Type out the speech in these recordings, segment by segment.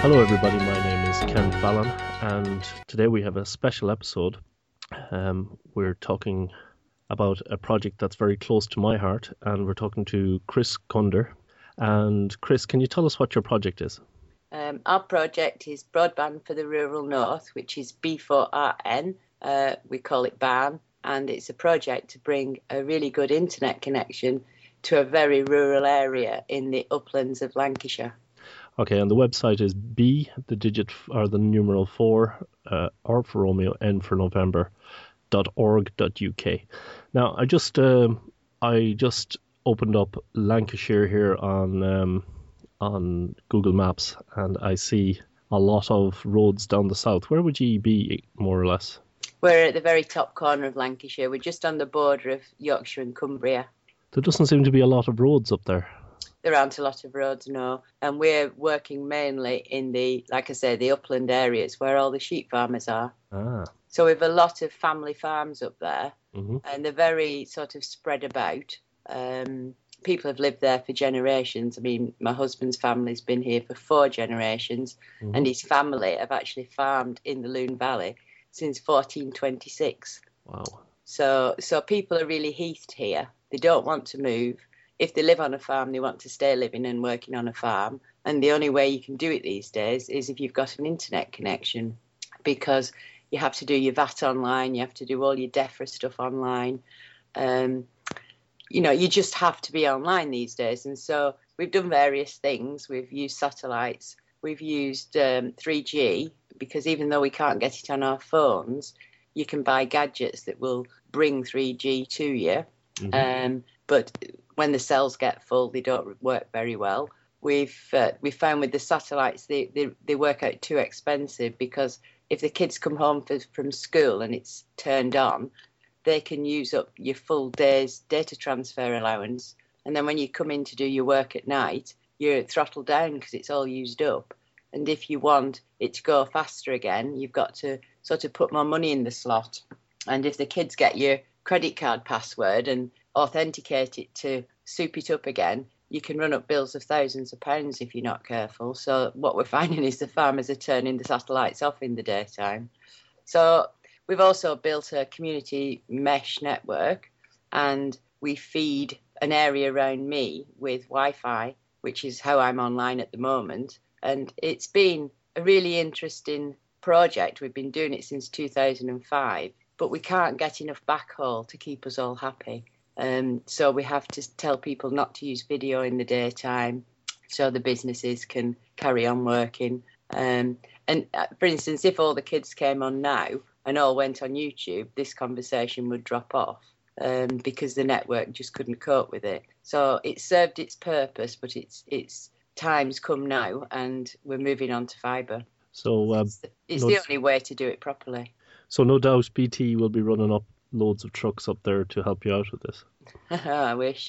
Hello, everybody. My name is Ken Fallon, and today we have a special episode. We're talking about a project that's very close to my heart, and we're talking to Chris Kunder. And Chris, can you tell us what your project is? Our project is Broadband for the Rural North, which is B4RN. We call it BARN, and it's a project to bring a really good internet connection to a very rural area in the uplands of Lancashire. Okay, and the website is B, the digit or the numeral 4, R for Romeo, N for November, .org.uk. Now, I just opened up Lancashire here on Google Maps, and I see a lot of roads down the south. Where would you be, more or less? We're at the very top corner of Lancashire. We're just on the border of Yorkshire and Cumbria. There doesn't seem to be a lot of roads up there. There aren't a lot of roads, no. And we're working mainly in the, like I say, the upland areas where all the sheep farmers are. Ah. So we've a lot of family farms up there, Mm-hmm. and they're very sort of spread about. People have lived there for generations. I mean, my husband's family's been here for 4 generations, Mm-hmm. and his family have actually farmed in the Lune Valley since 1426. Wow. So people are really heathed here. They don't want to move. If they live on a farm, they want to stay living and working on a farm. And the only way you can do it these days is if you've got an internet connection, because you have to do your VAT online, you have to do all your DEFRA stuff online. You just have to be online these days. And so we've done various things. We've used satellites. We've used 3G, because even though we can't get it on our phones, you can buy gadgets that will bring 3G to you. Mm-hmm. But when the cells get full, they don't work very well. We've found with the satellites, they work out too expensive, because if the kids come home from school and it's turned on, they can use up your full day's data transfer allowance. And then when you come in to do your work at night, you're throttled down because it's all used up. And if you want it to go faster again, you've got to sort of put more money in the slot. And if the kids get your credit card password and authenticate it to soup it up again, you can run up bills of thousands of pounds if you're not careful. So what we're finding is the farmers are turning the satellites off in the daytime. So we've also built a community mesh network, and we feed an area around me with Wi-Fi, which is how I'm online at the moment. And it's been a really interesting project. We've been doing it since 2005, but we can't get enough backhaul to keep us all happy. So we have to tell people not to use video in the daytime so the businesses can carry on working. And for instance, if all the kids came on now and all went on YouTube, this conversation would drop off because the network just couldn't cope with it. So it served its purpose, but it's time's come now, and we're moving on to fibre. So it's the only way to do it properly. So no doubt BT will be running up loads of trucks up there to help you out with this. I wish.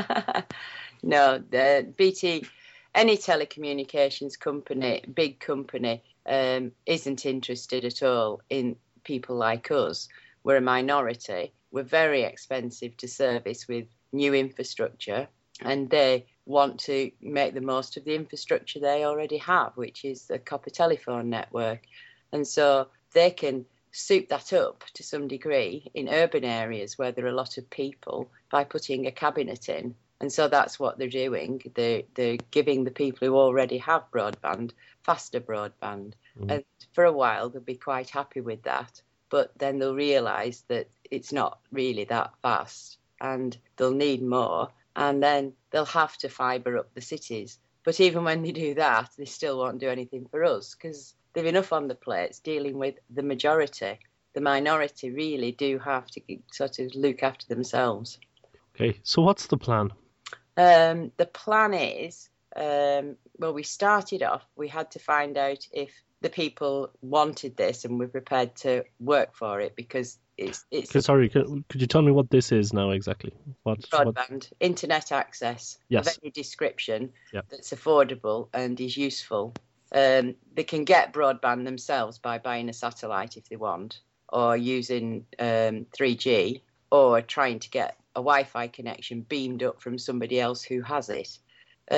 No, the BT, any telecommunications company, big company, isn't interested at all in people like us. We're a minority. We're very expensive to service with new infrastructure, and they want to make the most of the infrastructure they already have, which is the copper telephone network. And so they can soup that up to some degree in urban areas where there are a lot of people by putting a cabinet in. And so that's what they're doing. They're giving the people who already have broadband faster broadband. Mm-hmm. And for a while, they'll be quite happy with that. But then they'll realise that it's not really that fast, and they'll need more. And then they'll have to fibre up the cities. But even when they do that, they still won't do anything for us, because they've enough on the plates dealing with the majority. The minority really do have to sort of look after themselves. Okay, so what's the plan? The plan is, we started off, we had to find out if the people wanted this and were prepared to work for it, because it's Sorry, could you tell me what this is now exactly? Broadband, internet access, yes, of any description, yep, that's affordable and is useful. They can get broadband themselves by buying a satellite if they want, or using 3G, or trying to get a Wi-Fi connection beamed up from somebody else who has it.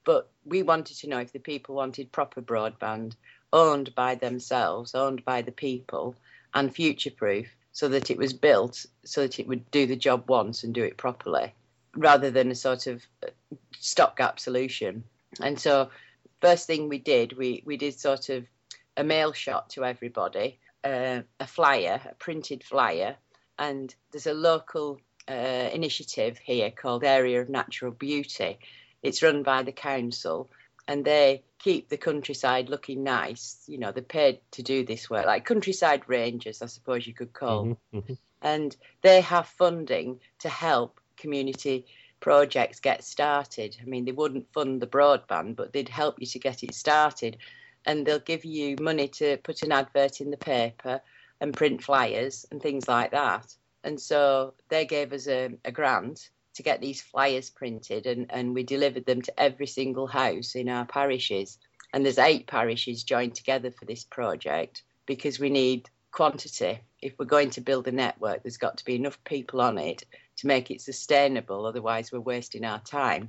But we wanted to know if the people wanted proper broadband, owned by themselves, owned by the people, and future-proof, so that it was built so that it would do the job once and do it properly, rather than a sort of stopgap solution. And so first thing we did sort of a mail shot to everybody, a flyer, a printed flyer, and there's a local initiative here called Area of Natural Beauty. It's run by the council, and they keep the countryside looking nice. You know, they're paid to do this work, like countryside rangers, I suppose you could call them. Mm-hmm. And they have funding to help community projects get started. I mean, they wouldn't fund the broadband, but they'd help you to get it started. And they'll give you money to put an advert in the paper and print flyers and things like that. And so they gave us a grant to get these flyers printed, and we delivered them to every single house in our parishes. And there's 8 parishes joined together for this project because we need quantity. If we're going to build a network, there's got to be enough people on it to make it sustainable. Otherwise, we're wasting our time.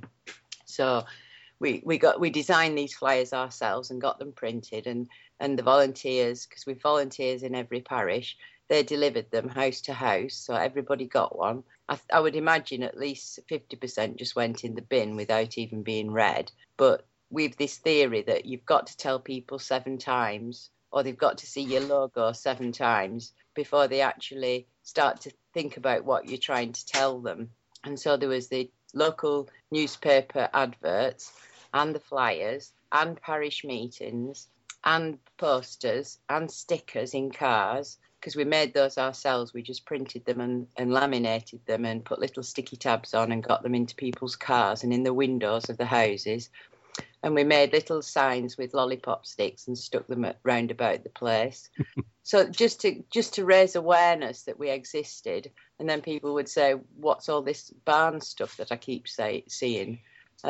So we designed these flyers ourselves and got them printed, and the volunteers, because we've volunteers in every parish, they delivered them house to house, so everybody got one. I would imagine at least 50% just went in the bin without even being read. But we've this theory that you've got to tell people 7 times, or they've got to see your logo 7 times before they actually start to think about what you're trying to tell them. And so there was the local newspaper adverts and the flyers and parish meetings and posters and stickers in cars, because we made those ourselves. We just printed them and laminated them and put little sticky tabs on and got them into people's cars and in the windows of the houses. And we made little signs with lollipop sticks and stuck them round about the place. So just to raise awareness that we existed. And then people would say, what's all this barn stuff that I keep seeing?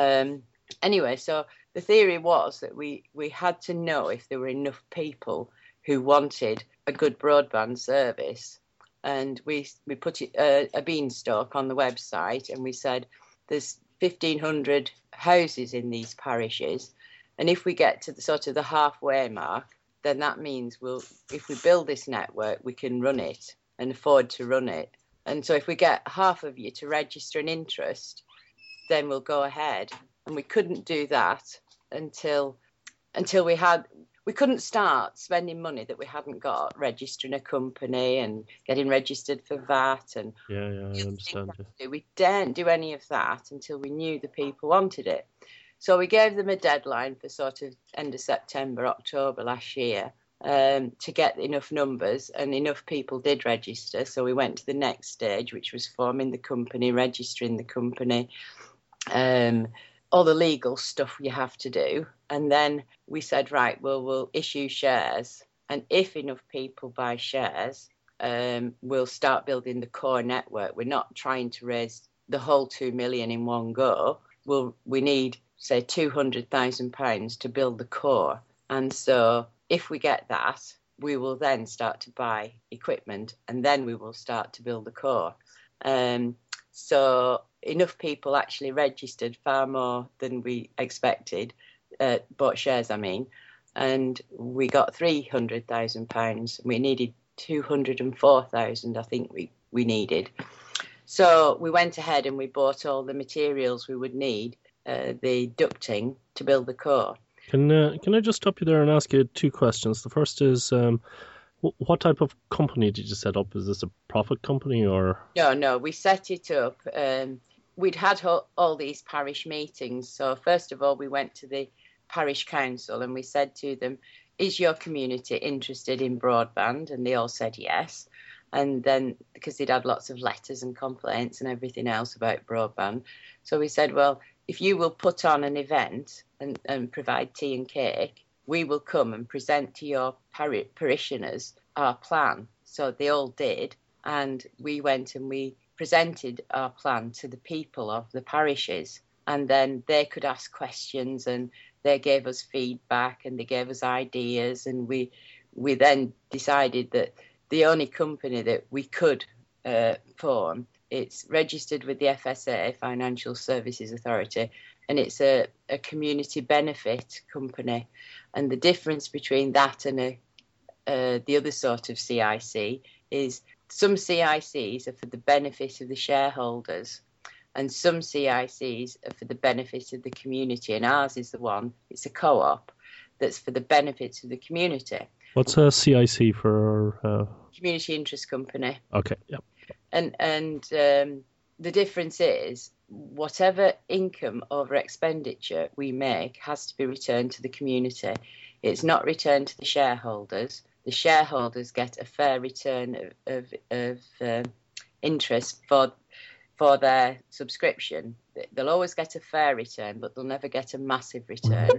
Anyway, so the theory was that we had to know if there were enough people who wanted a good broadband service. And we put a beanstalk on the website, and we said there's 1,500 houses in these parishes, and if we get to the sort of the halfway mark, then that means if we build this network, we can run it and afford to run it. And so if we get half of you to register an interest, then we'll go ahead. And we couldn't do that until we couldn't start spending money that we hadn't got, registering a company and getting registered for VAT. And yeah, I understand. We daren't do any of that until we knew the people wanted it. So we gave them a deadline for sort of end of September, October last year to get enough numbers, and enough people did register. So we went to the next stage, which was forming the company, registering the company, all the legal stuff you have to do. And then we said, right, well, we'll issue shares. And if enough people buy shares, we'll start building the core network. We're not trying to raise the whole 2 million in one go. We need, say, £200,000 to build the core. And so if we get that, we will then start to buy equipment, and then we will start to build the core. So enough people actually registered, far more than we expected, bought shares, I mean, and we got £300,000. We needed 204,000, I think we needed. So we went ahead and we bought all the materials we would need, the ducting, to build the core. Can I just stop you there and ask you 2 questions? The first is, what type of company did you set up? Is this a profit company or? No, we set it up. We'd had all these parish meetings. So first of all, we went to the parish council and we said to them, is your community interested in broadband? And they all said yes. And then, because they'd had lots of letters and complaints and everything else about broadband, so we said, well, if you will put on an event and provide tea and cake, we will come and present to your parishioners our plan. So they all did. And we went and we presented our plan to the people of the parishes. And then they could ask questions, and they gave us feedback and they gave us ideas. And we then decided that the only company that we could form, it's registered with the FSA, Financial Services Authority, and it's a community benefit company. And the difference between that and the other sort of CIC is some CICs are for the benefit of the shareholders, and some CICs are for the benefit of the community. And ours is the one, it's a co-op that's for the benefits of the community. What's a CIC for? Community interest company. Okay, yep. And the difference is whatever income over expenditure we make has to be returned to the community. It's not returned to the shareholders. The shareholders get a fair return of interest for their subscription. They'll always get a fair return, but they'll never get a massive return.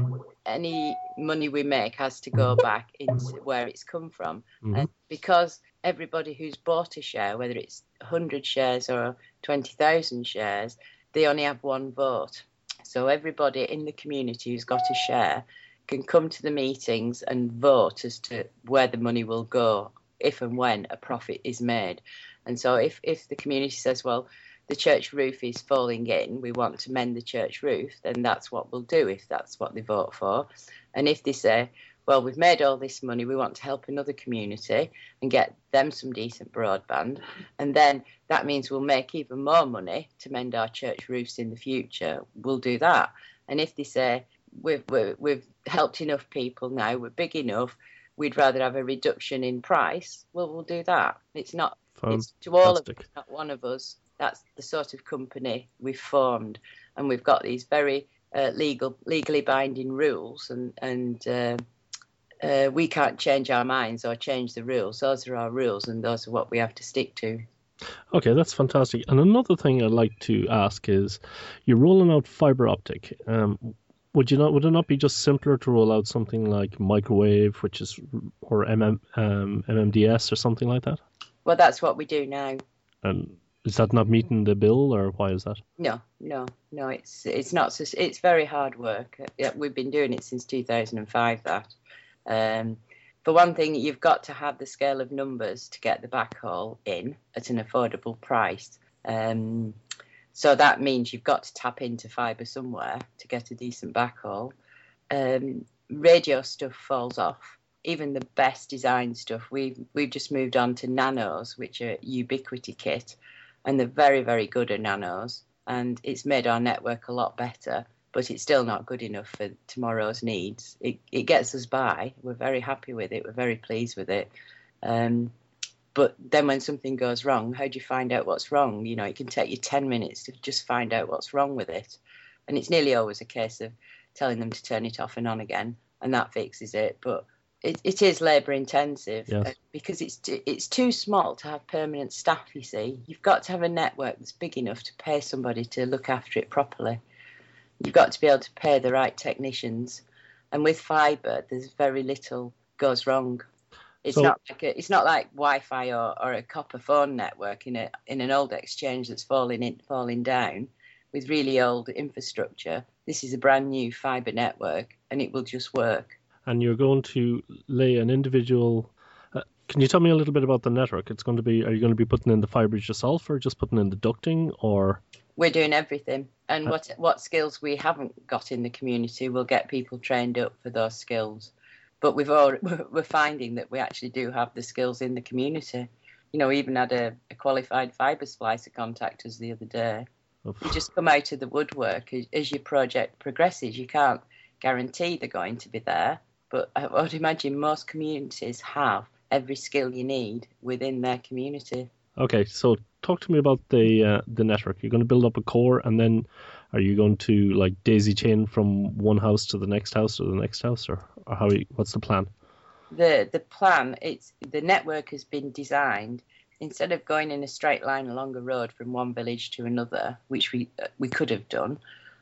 Any money we make has to go back into where it's come from. Mm-hmm. And because everybody who's bought a share, whether it's 100 shares or 20,000 shares, they only have one vote. So everybody in the community who's got a share can come to the meetings and vote as to where the money will go if and when a profit is made. And so if the community says, well, the church roof is falling in, we want to mend the church roof, then that's what we'll do if that's what they vote for. And if they say, well, we've made all this money, we want to help another community and get them some decent broadband, and then that means we'll make even more money to mend our church roofs in the future, we'll do that. And if they say, we've helped enough people now, we're big enough, we'd rather have a reduction in price, well, we'll do that. It's not, it's to all of us, not one of us. That's the sort of company we've formed, and we've got these very legally binding rules, and we can't change our minds or change the rules. Those are our rules, and those are what we have to stick to. Okay, that's fantastic. And another thing I'd like to ask is, you're rolling out fiber optic. Would it not be just simpler to roll out something like microwave, or MMDS or something like that? Well, that's what we do now. And is that not meeting the bill, or why is that? No. It's not. It's very hard work. We've been doing it since 2005. For one thing, you've got to have the scale of numbers to get the backhaul in at an affordable price. So that means you've got to tap into fibre somewhere to get a decent backhaul. Radio stuff falls off. Even the best designed stuff. We've just moved on to nanos, which are Ubiquiti kit, and they're very, very good at nanos. And it's made our network a lot better, but it's still not good enough for tomorrow's needs. It gets us by. We're very happy with it. We're very pleased with it. But then when something goes wrong, how do you find out what's wrong? You know, it can take you 10 minutes to just find out what's wrong with it. And it's nearly always a case of telling them to turn it off and on again, and that fixes it. But it is labour intensive, yes, because it's too small to have permanent staff, you see. You've got to have a network that's big enough to pay somebody to look after it properly. You've got to be able to pay the right technicians. And with fibre, there's very little goes wrong. It's not like Wi-Fi or a copper phone network in an old exchange that's falling down with really old infrastructure. This is a brand new fibre network, and it will just work. And you're going to lay an individual. Can you tell me a little bit about the network? Are you going to be putting in the fibres yourself, or just putting in the ducting, or? We're doing everything, and what skills we haven't got in the community, we'll get people trained up for those skills. But we're finding that we actually do have the skills in the community. You know, we even had a qualified fibre splicer contact us the other day. You just come out of the woodwork as your project progresses. You can't guarantee they're going to be there, but I would imagine most communities have every skill you need within their community. Okay, so talk to me about the network. You're going to build up a core, and then are you going to like daisy chain from one house to the next house or the next house, or what's the plan? The plan, the network has been designed, instead of going in a straight line along a road from one village to another, which we could have done,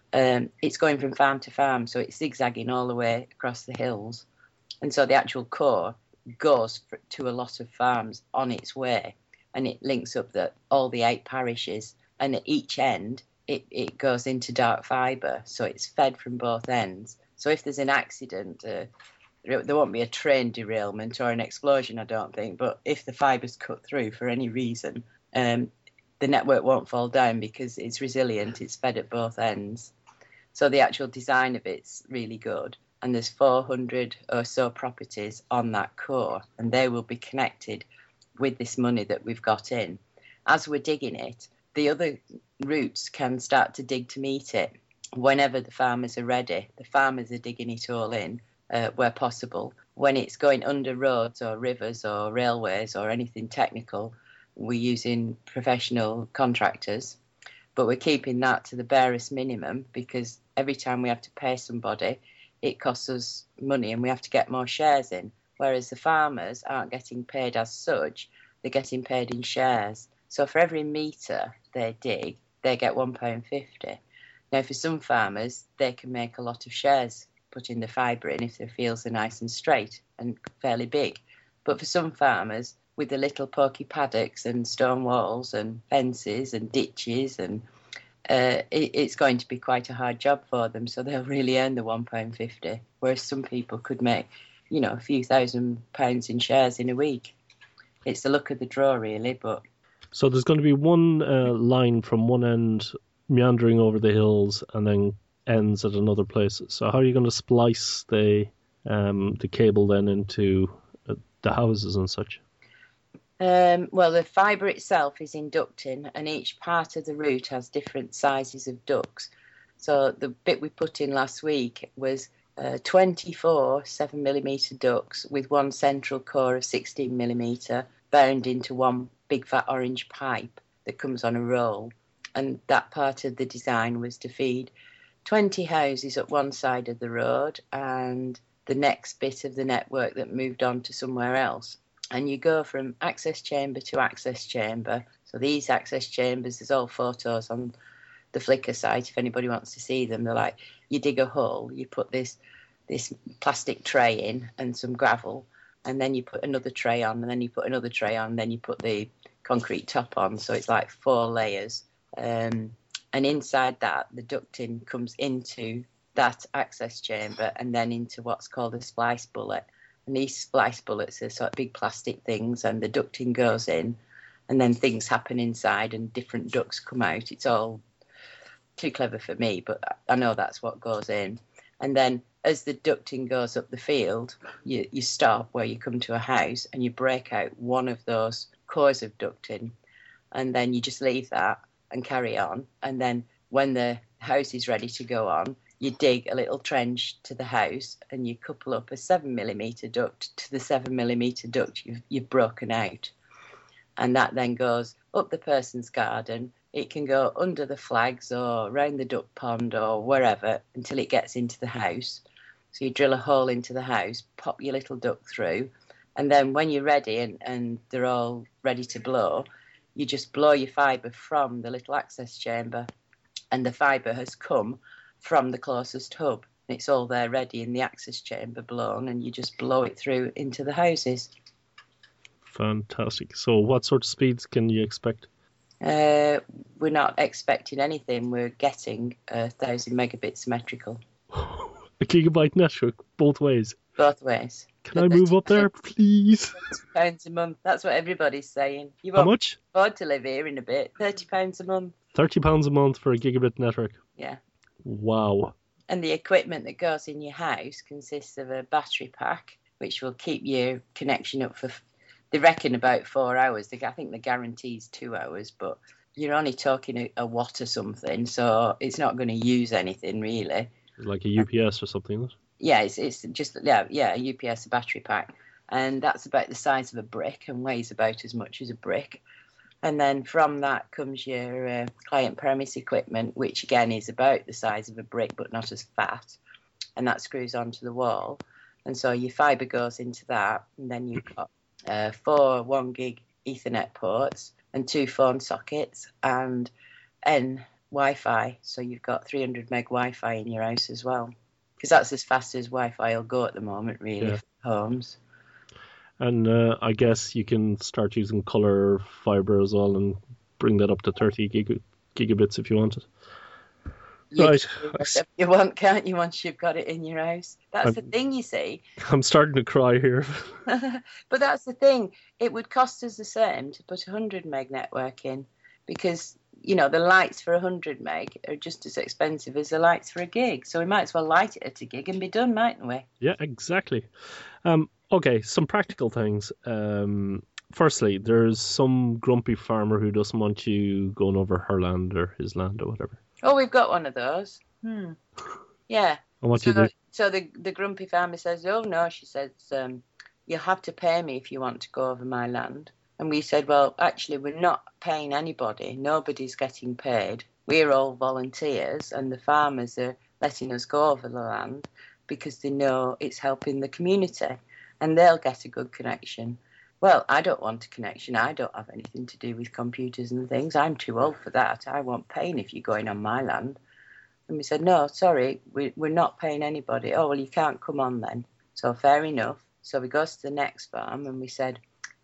it's going from farm to farm, so it's zigzagging all the way across the hills. And so the actual core goes to a lot of farms on its way, and it links up all the 8 parishes, and at each end it goes into dark fibre, so it's fed from both ends. So if there's an accident, there won't be a train derailment or an explosion, I don't think, but if the fibre's cut through for any reason, the network won't fall down because it's resilient, it's fed at both ends. So the actual design of it's really good. And there's 400 or so properties on that core, and they will be connected with this money that we've got in. As we're digging it, the other routes can start to dig to meet it. Whenever the farmers are ready, the farmers are digging it all in where possible. When it's going under roads or rivers or railways or anything technical, we're using professional contractors, but we're keeping that to the barest minimum, because every time we have to pay somebody, it costs us money and we have to get more shares in, whereas the farmers aren't getting paid as such, they're getting paid in shares. So for every metre they dig, they get £1.50. Now, for some farmers, they can make a lot of shares putting the fibre in if their fields are nice and straight and fairly big. But for some farmers, with the little pokey paddocks and stone walls and fences and ditches, and it's going to be quite a hard job for them, so they'll really earn the £1.50, whereas some people could make, a few £1,000s in shares in a week. It's the luck of the draw, really. But so there's going to be one line from one end meandering over the hills and then ends at another place. So how are you going to splice the cable then into the houses and such? Well, the fibre itself is inducting, and each part of the route has different sizes of ducts. So the bit we put in last week was 24 7mm ducts with one central core of 16mm bound into one big fat orange pipe that comes on a roll. And that part of the design was to feed 20 houses at one side of the road and the next bit of the network that moved on to somewhere else. And you go from access chamber to access chamber. So these access chambers, there's all photos on the Flickr site if anybody wants to see them. They're like, you dig a hole, you put this plastic tray in and some gravel, and then you put another tray on, and then you put another tray on, and then you put the concrete top on. So it's like 4 layers. And inside that, the ducting comes into that access chamber and then into what's called a splice bullet. And these splice bullets are sort of big plastic things, and the ducting goes in, and then things happen inside and different ducts come out. It's all too clever for me, but I know that's what goes in. And then as the ducting goes up the field, you stop where you come to a house and you break out one of those cores of ducting, and then you just leave that and carry on. And then when the house is ready to go on, you dig a little trench to the house and you couple up a 7mm duct to the 7mm duct you've broken out. And that then goes up the person's garden. It can go under the flags or round the duck pond or wherever until it gets into the house. So you drill a hole into the house, pop your little duct through, and then when you're ready and they're all ready to blow, you just blow your fibre from the little access chamber, and the fibre has come from the closest hub. It's all there ready in the access chamber blown, and you just blow it through into the houses. Fantastic. So what sort of speeds can you expect? We're not expecting anything. We're getting 1,000 megabits symmetrical. A gigabyte network, both ways? Both ways. Can I move up there, please? £30 a month. That's what everybody's saying. You How won't much? afford to live here in a bit. £30 a month. £30 a month for a gigabit network? Yeah. Wow. And the equipment that goes in your house consists of a battery pack, which will keep your connection up for, they reckon, about 4 hours. I think the guarantee is 2 hours, but you're only talking a watt or something, so it's not going to use anything really. Like a UPS or something, isn't it? Yeah, it's just, a UPS, a battery pack. And that's about the size of a brick and weighs about as much as a brick. And then from that comes your client premise equipment, which again is about the size of a brick but not as fat. And that screws onto the wall. And so your fibre goes into that. And then you've got 4 1 gig Ethernet ports and 2 phone sockets and N Wi-Fi. So you've got 300 meg Wi-Fi in your house as well. Because that's as fast as Wi-Fi will go at the moment, really, for homes. And I guess you can start using colour fibre as well and bring that up to 30 gigabits if you want it. Right. Whatever you want, can't you, once you've got it in your house? That's the thing, you see. I'm starting to cry here. But that's the thing. It would cost us the same to put 100 meg network in, because the lights for 100 meg are just as expensive as the lights for a gig. So we might as well light it at a gig and be done, mightn't we? Yeah, exactly. Okay, some practical things. Firstly, there's some grumpy farmer who doesn't want you going over her land or his land or whatever. Oh, we've got one of those. Yeah. And what do you do? So the grumpy farmer says, oh, no, she says, you'll have to pay me if you want to go over my land. And we said, well, actually, we're not paying anybody. Nobody's getting paid. We're all volunteers, and the farmers are letting us go over the land because they know it's helping the community, and they'll get a good connection. Well, I don't want a connection. I don't have anything to do with computers and things. I'm too old for that. I won't pay if you're going on my land. And we said, no, sorry, we're not paying anybody. Oh, well, you can't come on then. So fair enough. So we go to the next farm and we said,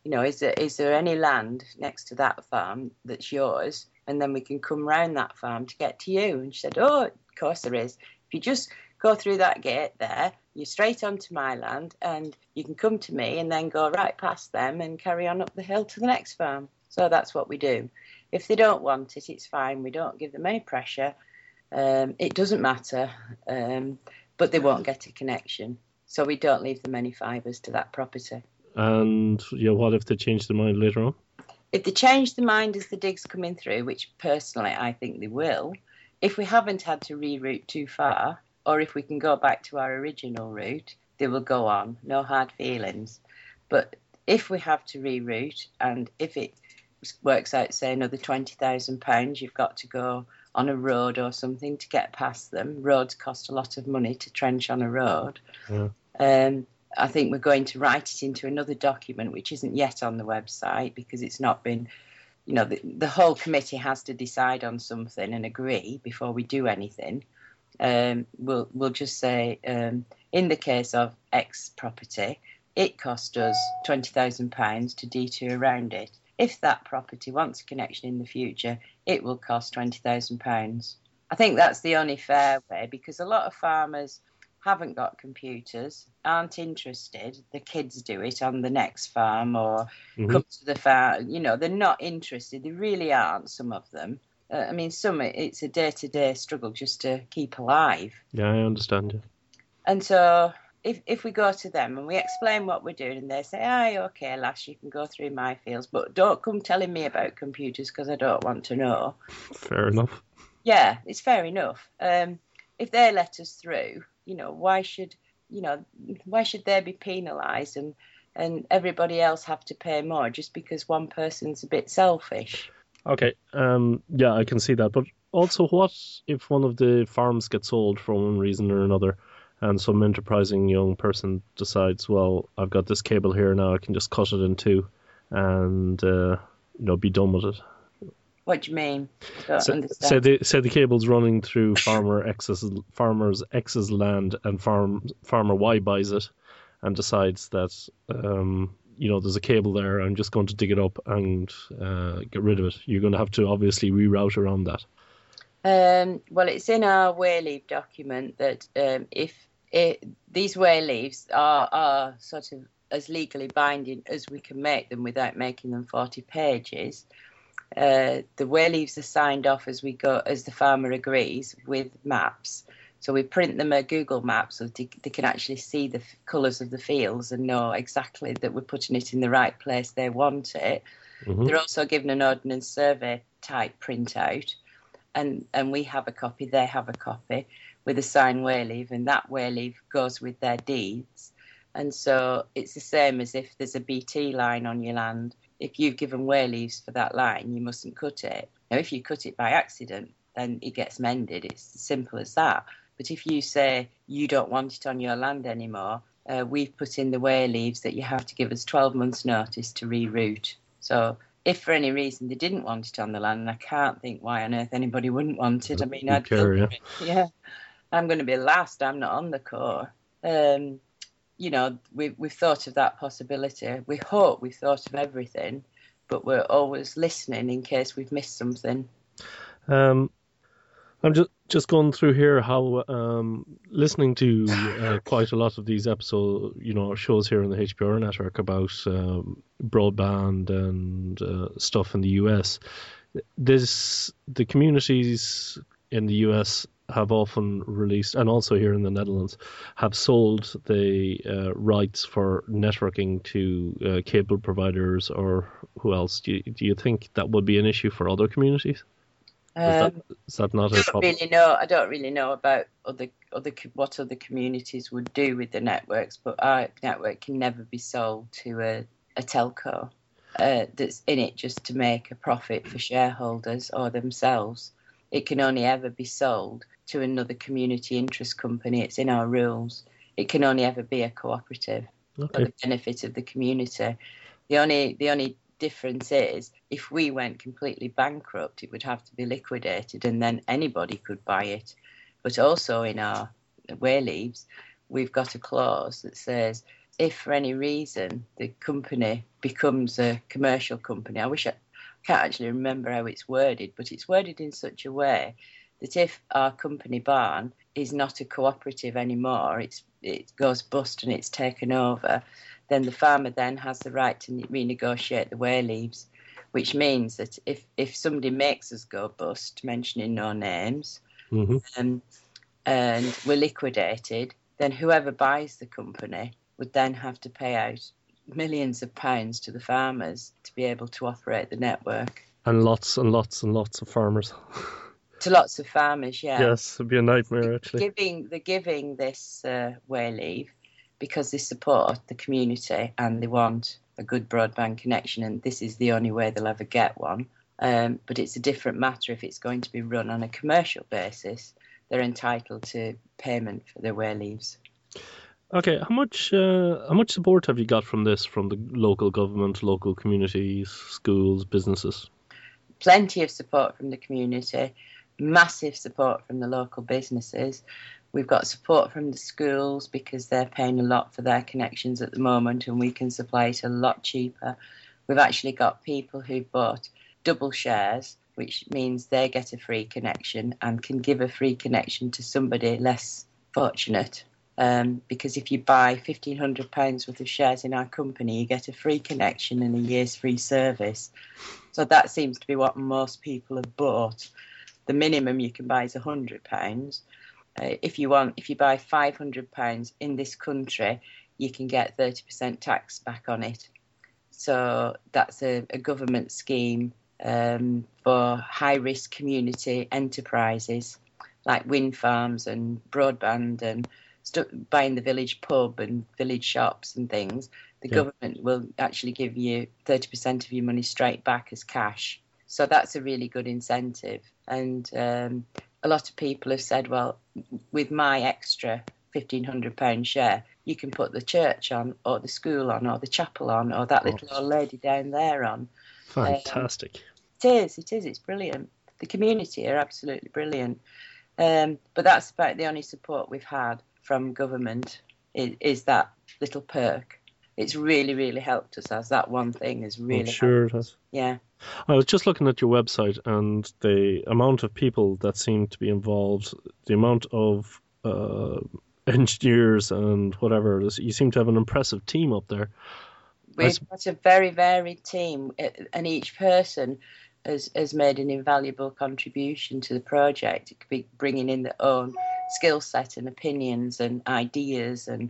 is there any land next to that farm that's yours? And then we can come round that farm to get to you. And she said, oh, of course there is. If you just go through that gate there, you're straight onto my land and you can come to me and then go right past them and carry on up the hill to the next farm. So that's what we do. If they don't want it, it's fine. We don't give them any pressure. It doesn't matter, but they won't get a connection. So we don't leave them any fibres to that property. And what if they change their mind later on? If they change their mind as the dig's coming through, which personally I think they will, if we haven't had to reroute too far, or if we can go back to our original route, they will go on. No hard feelings. But if we have to reroute, and if it works out, say, another £20,000, you've got to go on a road or something to get past them. Roads cost a lot of money to trench on a road. Yeah. I think we're going to write it into another document, which isn't yet on the website because it's not been, the whole committee has to decide on something and agree before we do anything. We'll just say, in the case of X property, it cost us £20,000 to detour around it. If that property wants a connection in the future, it will cost £20,000. I think that's the only fair way because a lot of farmers haven't got computers, aren't interested. The kids do it on the next farm or come to the farm. They're not interested. They really aren't, some of them. Some it's a day-to-day struggle just to keep alive. Yeah, I understand you. And so if we go to them and we explain what we're doing and they say, aye, okay, lass, you can go through my fields, but don't come telling me about computers because I don't want to know. Fair enough. Yeah, it's fair enough. If they let us through, why should they be penalised and everybody else have to pay more just because one person's a bit selfish? Okay, yeah, I can see that. But also, what if one of the farms gets sold for one reason or another and some enterprising young person decides, well, I've got this cable here now, I can just cut it in two and, be done with it? What do you mean? I don't understand. Say the cable's running through Farmer X's land and Farmer Y buys it and decides that, there's a cable there, I'm just going to dig it up and get rid of it. You're going to have to obviously reroute around that. Well, it's in our way leave document that if these way leaves are sort of as legally binding as we can make them without making them 40 pages, the way leaves are signed off as we go, as the farmer agrees, with maps. So we print them a Google map so they can actually see the colours of the fields and know exactly that we're putting it in the right place they want it. Mm-hmm. They're also given an Ordnance Survey type printout, and we have a copy, they have a copy with a signed way leave, and that way leave goes with their deeds. And so it's the same as if there's a BT line on your land. If you've given way leaves for that line, you mustn't cut it. Now, if you cut it by accident, then it gets mended. It's as simple as that. But if you say you don't want it on your land anymore, we've put in the way leaves that you have to give us 12 months' notice to reroute. So if for any reason they didn't want it on the land, and I can't think why on earth anybody wouldn't want it. I mean, I'd care, yeah. I'm going to be last. I'm not on the Corps. We've thought of that possibility. We hope we've thought of everything, but we're always listening in case we've missed something. I'm just going through here how listening to quite a lot of these episodes, shows here on the HPR network about broadband and stuff in the US. The communities in the US have often released, and also here in the Netherlands, have sold the rights for networking to cable providers, or who else? Do you think that would be an issue for other communities? Is that not a problem? I don't really know about what other communities would do with the networks, but our network can never be sold to a telco that's in it just to make a profit for shareholders or themselves. It can only ever be sold to another community interest company. It's in our rules. It can only ever be a cooperative for the benefit of the community. The only difference is if we went completely bankrupt, it would have to be liquidated and then anybody could buy it. But also in our way leaves, we've got a clause that says if for any reason the company becomes a commercial company, I can't actually remember how it's worded, but it's worded in such a way that if our company barn is not a cooperative anymore, it goes bust and it's taken over, then the farmer then has the right to renegotiate the way leaves, which means that if somebody makes us go bust, mentioning no names, and we're liquidated, then whoever buys the company would then have to pay out millions of pounds to the farmers to be able to operate the network. And lots and lots and lots of farmers. To lots of farmers, yeah. Yes, it'd be a nightmare, actually. They're giving this way leave because they support the community and they want a good broadband connection, and this is the only way they'll ever get one. But it's a different matter if it's going to be run on a commercial basis. They're entitled to payment for their way leaves. Okay, how much support have you got from this, from the local government, local communities, schools, businesses? Plenty of support from the community, massive support from the local businesses. We've got support from the schools because they're paying a lot for their connections at the moment and we can supply it a lot cheaper. We've actually got people who bought double shares, which means they get a free connection and can give a free connection to somebody less fortunate. Because if you buy £1,500 worth of shares in our company, you get a free connection and a year's free service. So that seems to be what most people have bought. The minimum you can buy is £100. If you buy £500 in this country, you can get 30% tax back on it. So that's a government scheme for high-risk community enterprises like wind farms and broadband and buying the village pub and village shops and things. The government will actually give you 30% of your money straight back as cash. So that's a really good incentive. And a lot of people have said, well, with my extra £1,500 share, you can put the church on or the school on or the chapel on or that little old lady down there on. Fantastic. It is. It's brilliant. The community are absolutely brilliant. But that's about the only support we've had from government is that little perk. It's really, really helped us, as that one thing has really helped. Sure it has. Yeah. I was just looking at your website and the amount of people that seem to be involved, the amount of engineers and whatever. You seem to have an impressive team up there. We've got a very varied team, and each person has made an invaluable contribution to the project. It could be bringing in their own skill set and opinions and ideas, and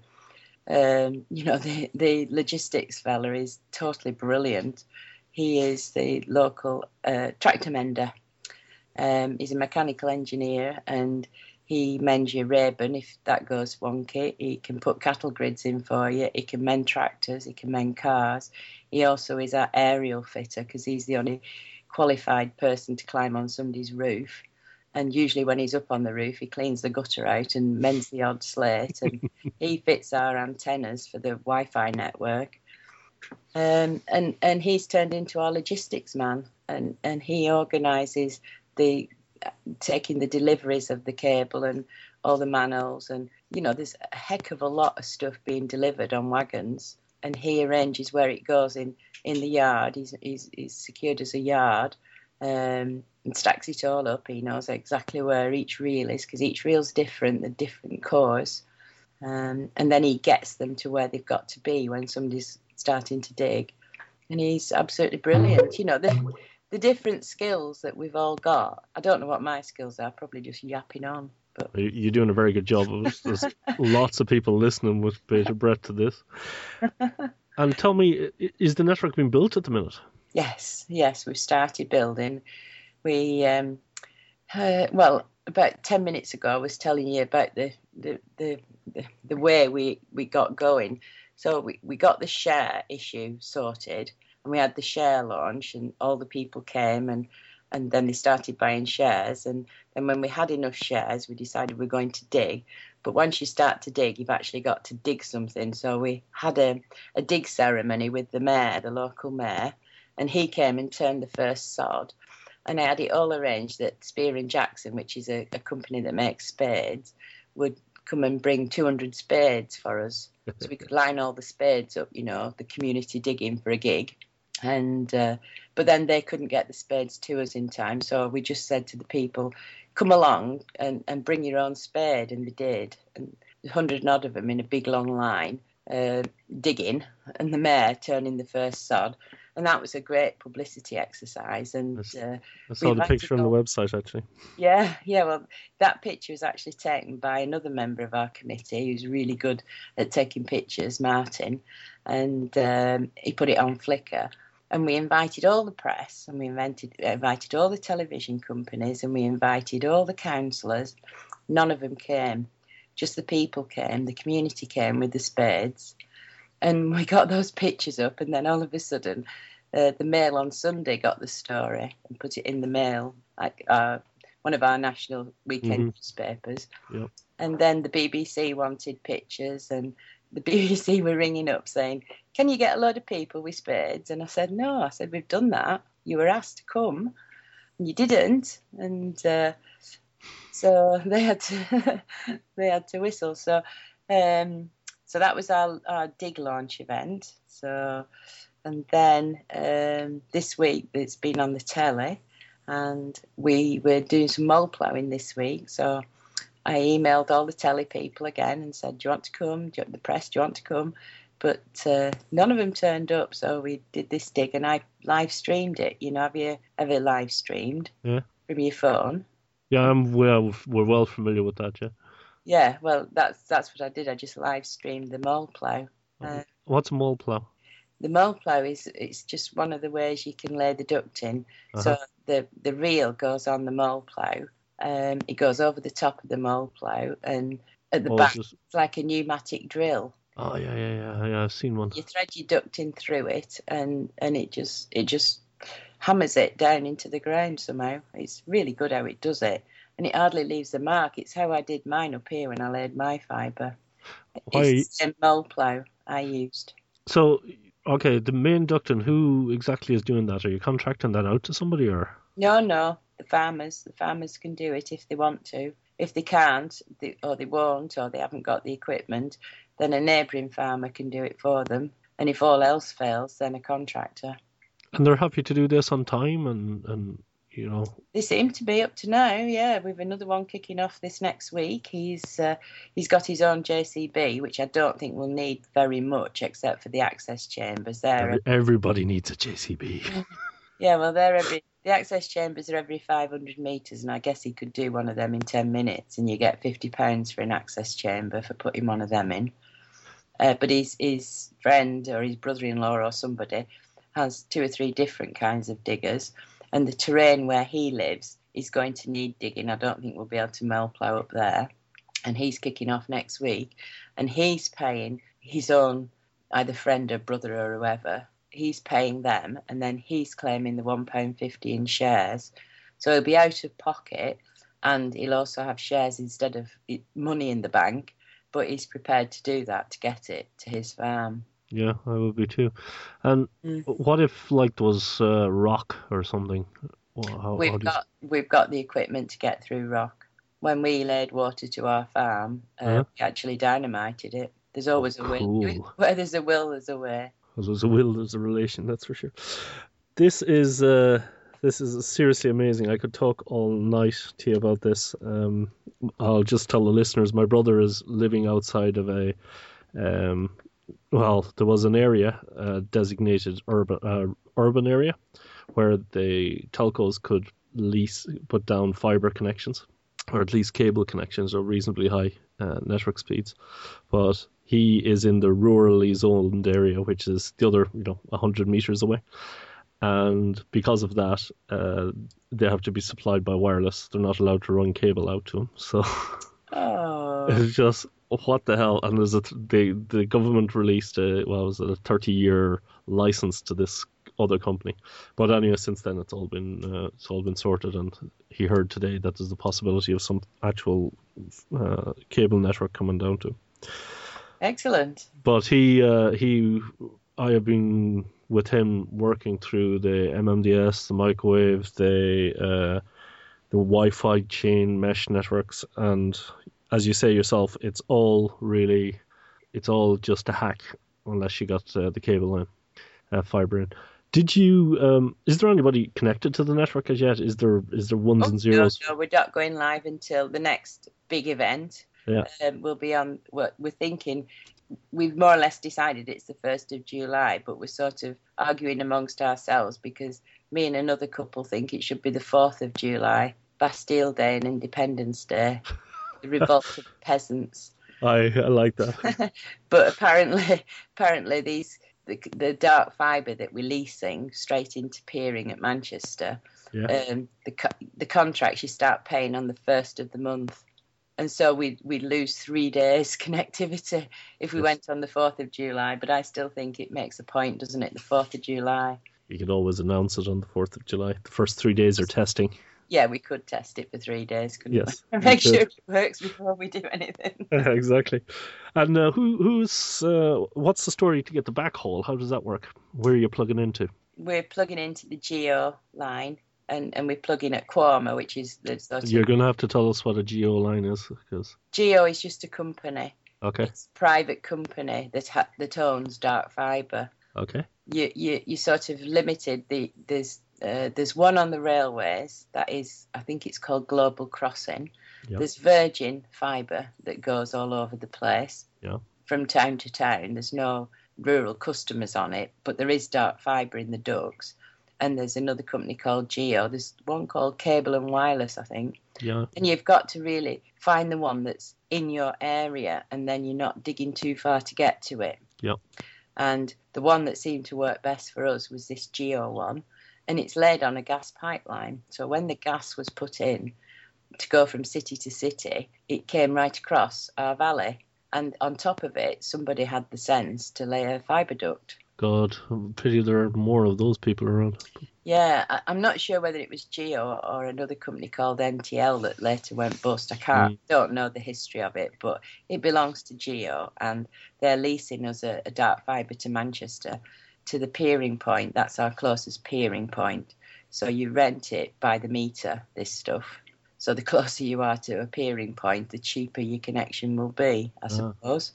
the logistics fella is totally brilliant. He is the local tractor mender. He's a mechanical engineer and he mends your ribbon if that goes wonky. He can put cattle grids in for you. He can mend tractors. He can mend cars. He also is our aerial fitter because he's the only qualified person to climb on somebody's roof. And usually when he's up on the roof, he cleans the gutter out and mends the odd slate. And he fits our antennas for the Wi-Fi network. And he's turned into our logistics man. And he organises taking the deliveries of the cable and all the manuals. And, there's a heck of a lot of stuff being delivered on wagons. And he arranges where it goes in the yard. He's secured as a yard. And stacks it all up. He knows exactly where each reel is because each reel's different, the different cores. And then he gets them to where they've got to be when somebody's starting to dig. And he's absolutely brilliant. the different skills that we've all got. I don't know what my skills are. Probably just yapping on. But You're doing a very good job. There's lots of people listening with bated breath to this. And tell me, is the network being built at the minute? yes, we've started building. We well, about 10 minutes ago, I was telling you about the way we got going. So we got the share issue sorted, and we had the share launch, and all the people came, and then they started buying shares. And then when we had enough shares, we decided we're going to dig. But once you start to dig, you've actually got to dig something. So we had a dig ceremony with the mayor, the local mayor, and he came and turned the first sod. And I had it all arranged that Spear and Jackson, which is a company that makes spades, would come and bring 200 spades for us. So we could line all the spades up, the community digging for a gig. And but then they couldn't get the spades to us in time. So we just said to the people, come along and bring your own spade. And they did. And 100 and odd of them in a big long line digging, and the mayor turning the first sod. And that was a great publicity exercise. And I saw the picture on the website, actually. Yeah. Well, that picture was actually taken by another member of our committee who's really good at taking pictures, Martin. And he put it on Flickr. And we invited all the press, and we invited all the television companies, and we invited all the councillors. None of them came. Just the people came. The community came with the spades. And we got those pictures up, and then all of a sudden, the Mail on Sunday got the story and put it in the Mail, like one of our national weekend newspapers. Yep. And then the BBC wanted pictures, and the BBC were ringing up saying, can you get a load of people with spades? And I said, no. I said, we've done that. You were asked to come, and you didn't. And so they had to whistle. So that was our dig launch event. So, and then this week it's been on the telly, and we were doing some mole ploughing this week. So I emailed all the telly people again and said, do you want to come? The press, do you want to come? But none of them turned up. So we did this dig, and I live streamed it. Have you ever live streamed from your phone? Yeah, we're well familiar with that, yeah. Yeah, well, that's what I did. I just live streamed the mole plough. What's a mole plough? The mole plough it's just one of the ways you can lay the duct in. So the reel goes on the mole plough. It goes over the top of the mole plough, and at the back it's like a pneumatic drill. Oh yeah, I've seen one. You thread your duct in through it, and it just hammers it down into the ground somehow. It's really good how it does it. And it hardly leaves a mark. It's how I did mine up here when I laid my fibre. It's a mole plough I used. So, okay, the main ducting, who exactly is doing that? Are you contracting that out to somebody, or? No, the farmers. The farmers can do it if they want to. If they can't, or they won't, or they haven't got the equipment, then a neighbouring farmer can do it for them. And if all else fails, then a contractor. And they're happy to do this on time, and They seem to be up to now, yeah. We've another one kicking off this next week. He's got his own JCB, which I don't think will need very much except for the access chambers there. Everybody needs a JCB. Yeah, well, the access chambers are every 500 metres, and I guess he could do one of them in 10 minutes, and you get £50 for an access chamber for putting one of them in. But his friend or his brother-in-law or somebody has 2 or 3 different kinds of diggers. And the terrain where he lives is going to need digging. I don't think we'll be able to mole plough up there. And he's kicking off next week. And he's paying his own, either friend or brother or whoever, he's paying them. And then he's claiming the £1.50 in shares. So he'll be out of pocket. And he'll also have shares instead of money in the bank. But he's prepared to do that to get it to his farm. Yeah, I would be too. And what if there was rock or something? We've got the equipment to get through rock. When we laid water to our farm, we actually dynamited it. There's always a will. Where there's a will, there's a way. Where there's a will, there's a relation. That's for sure. This is seriously amazing. I could talk all night to you about this. I'll just tell the listeners. My brother is living outside of a. Well, there was an area designated urban area where the telcos could put down fibre connections, or at least cable connections of reasonably high network speeds. But he is in the rurally zoned area, which is the other, 100 meters away. And because of that, they have to be supplied by wireless. They're not allowed to run cable out to them. So it's just, what the hell? And the government released a 30-year license to this other company. But anyway, since then it's all been sorted, and he heard today that there's a possibility of some actual cable network coming down to him. Excellent. But I have been with him working through the MMDS, the microwave, the Wi-Fi chain mesh networks, and as you say yourself, it's all just a hack unless you got the cable line, fiber in. Did you? Is there anybody connected to the network as yet? Is there ones and zeros? No, we're not going live until the next big event. Yeah. We'll be on. We're thinking. We've more or less decided it's the 1st of July, but we're sort of arguing amongst ourselves because me and another couple think it should be the 4th of July, Bastille Day and Independence Day, the revolt of the peasants. I like that. But apparently the dark fibre that we're leasing straight into Peering at Manchester, the contracts you start paying on the 1st of the month. And so we'd lose 3 days connectivity if we went on the 4th of July. But I still think it makes a point, doesn't it, the 4th of July? You can always announce it on the 4th of July. The first 3 days are testing. Yeah, we could test it for 3 days, couldn't we? And make sure it works before we do anything. Exactly. And what's the story to get the backhaul? How does that work? Where are you plugging into? We're plugging into the Geo line. And we're plugging at Quorma, which is the sort of... You're going to have to tell us what a Geo line is, because... Geo is just a company. Okay. It's a private company that owns dark fibre. Okay. You sort of limited. There's one on the railways that is, I think it's called Global Crossing. Yep. There's Virgin Fibre that goes all over the place. Yeah. From town to town. There's no rural customers on it, but there is dark fibre in the ducts. And there's another company called Geo. There's one called Cable and Wireless, I think. Yeah. And you've got to really find the one that's in your area, and then you're not digging too far to get to it. Yeah. And the one that seemed to work best for us was this Geo one, and it's laid on a gas pipeline. So when the gas was put in to go from city to city, it came right across our valley. And on top of it, somebody had the sense to lay a fibre duct. God, pity there are more of those people around. Yeah, I'm not sure whether it was Geo or another company called NTL that later went bust. Don't know the history of it, but it belongs to Geo, and they're leasing us a dark fibre to Manchester, to the peering point. That's our closest peering point. So you rent it by the meter, this stuff. So the closer you are to a peering point, the cheaper your connection will be, I suppose.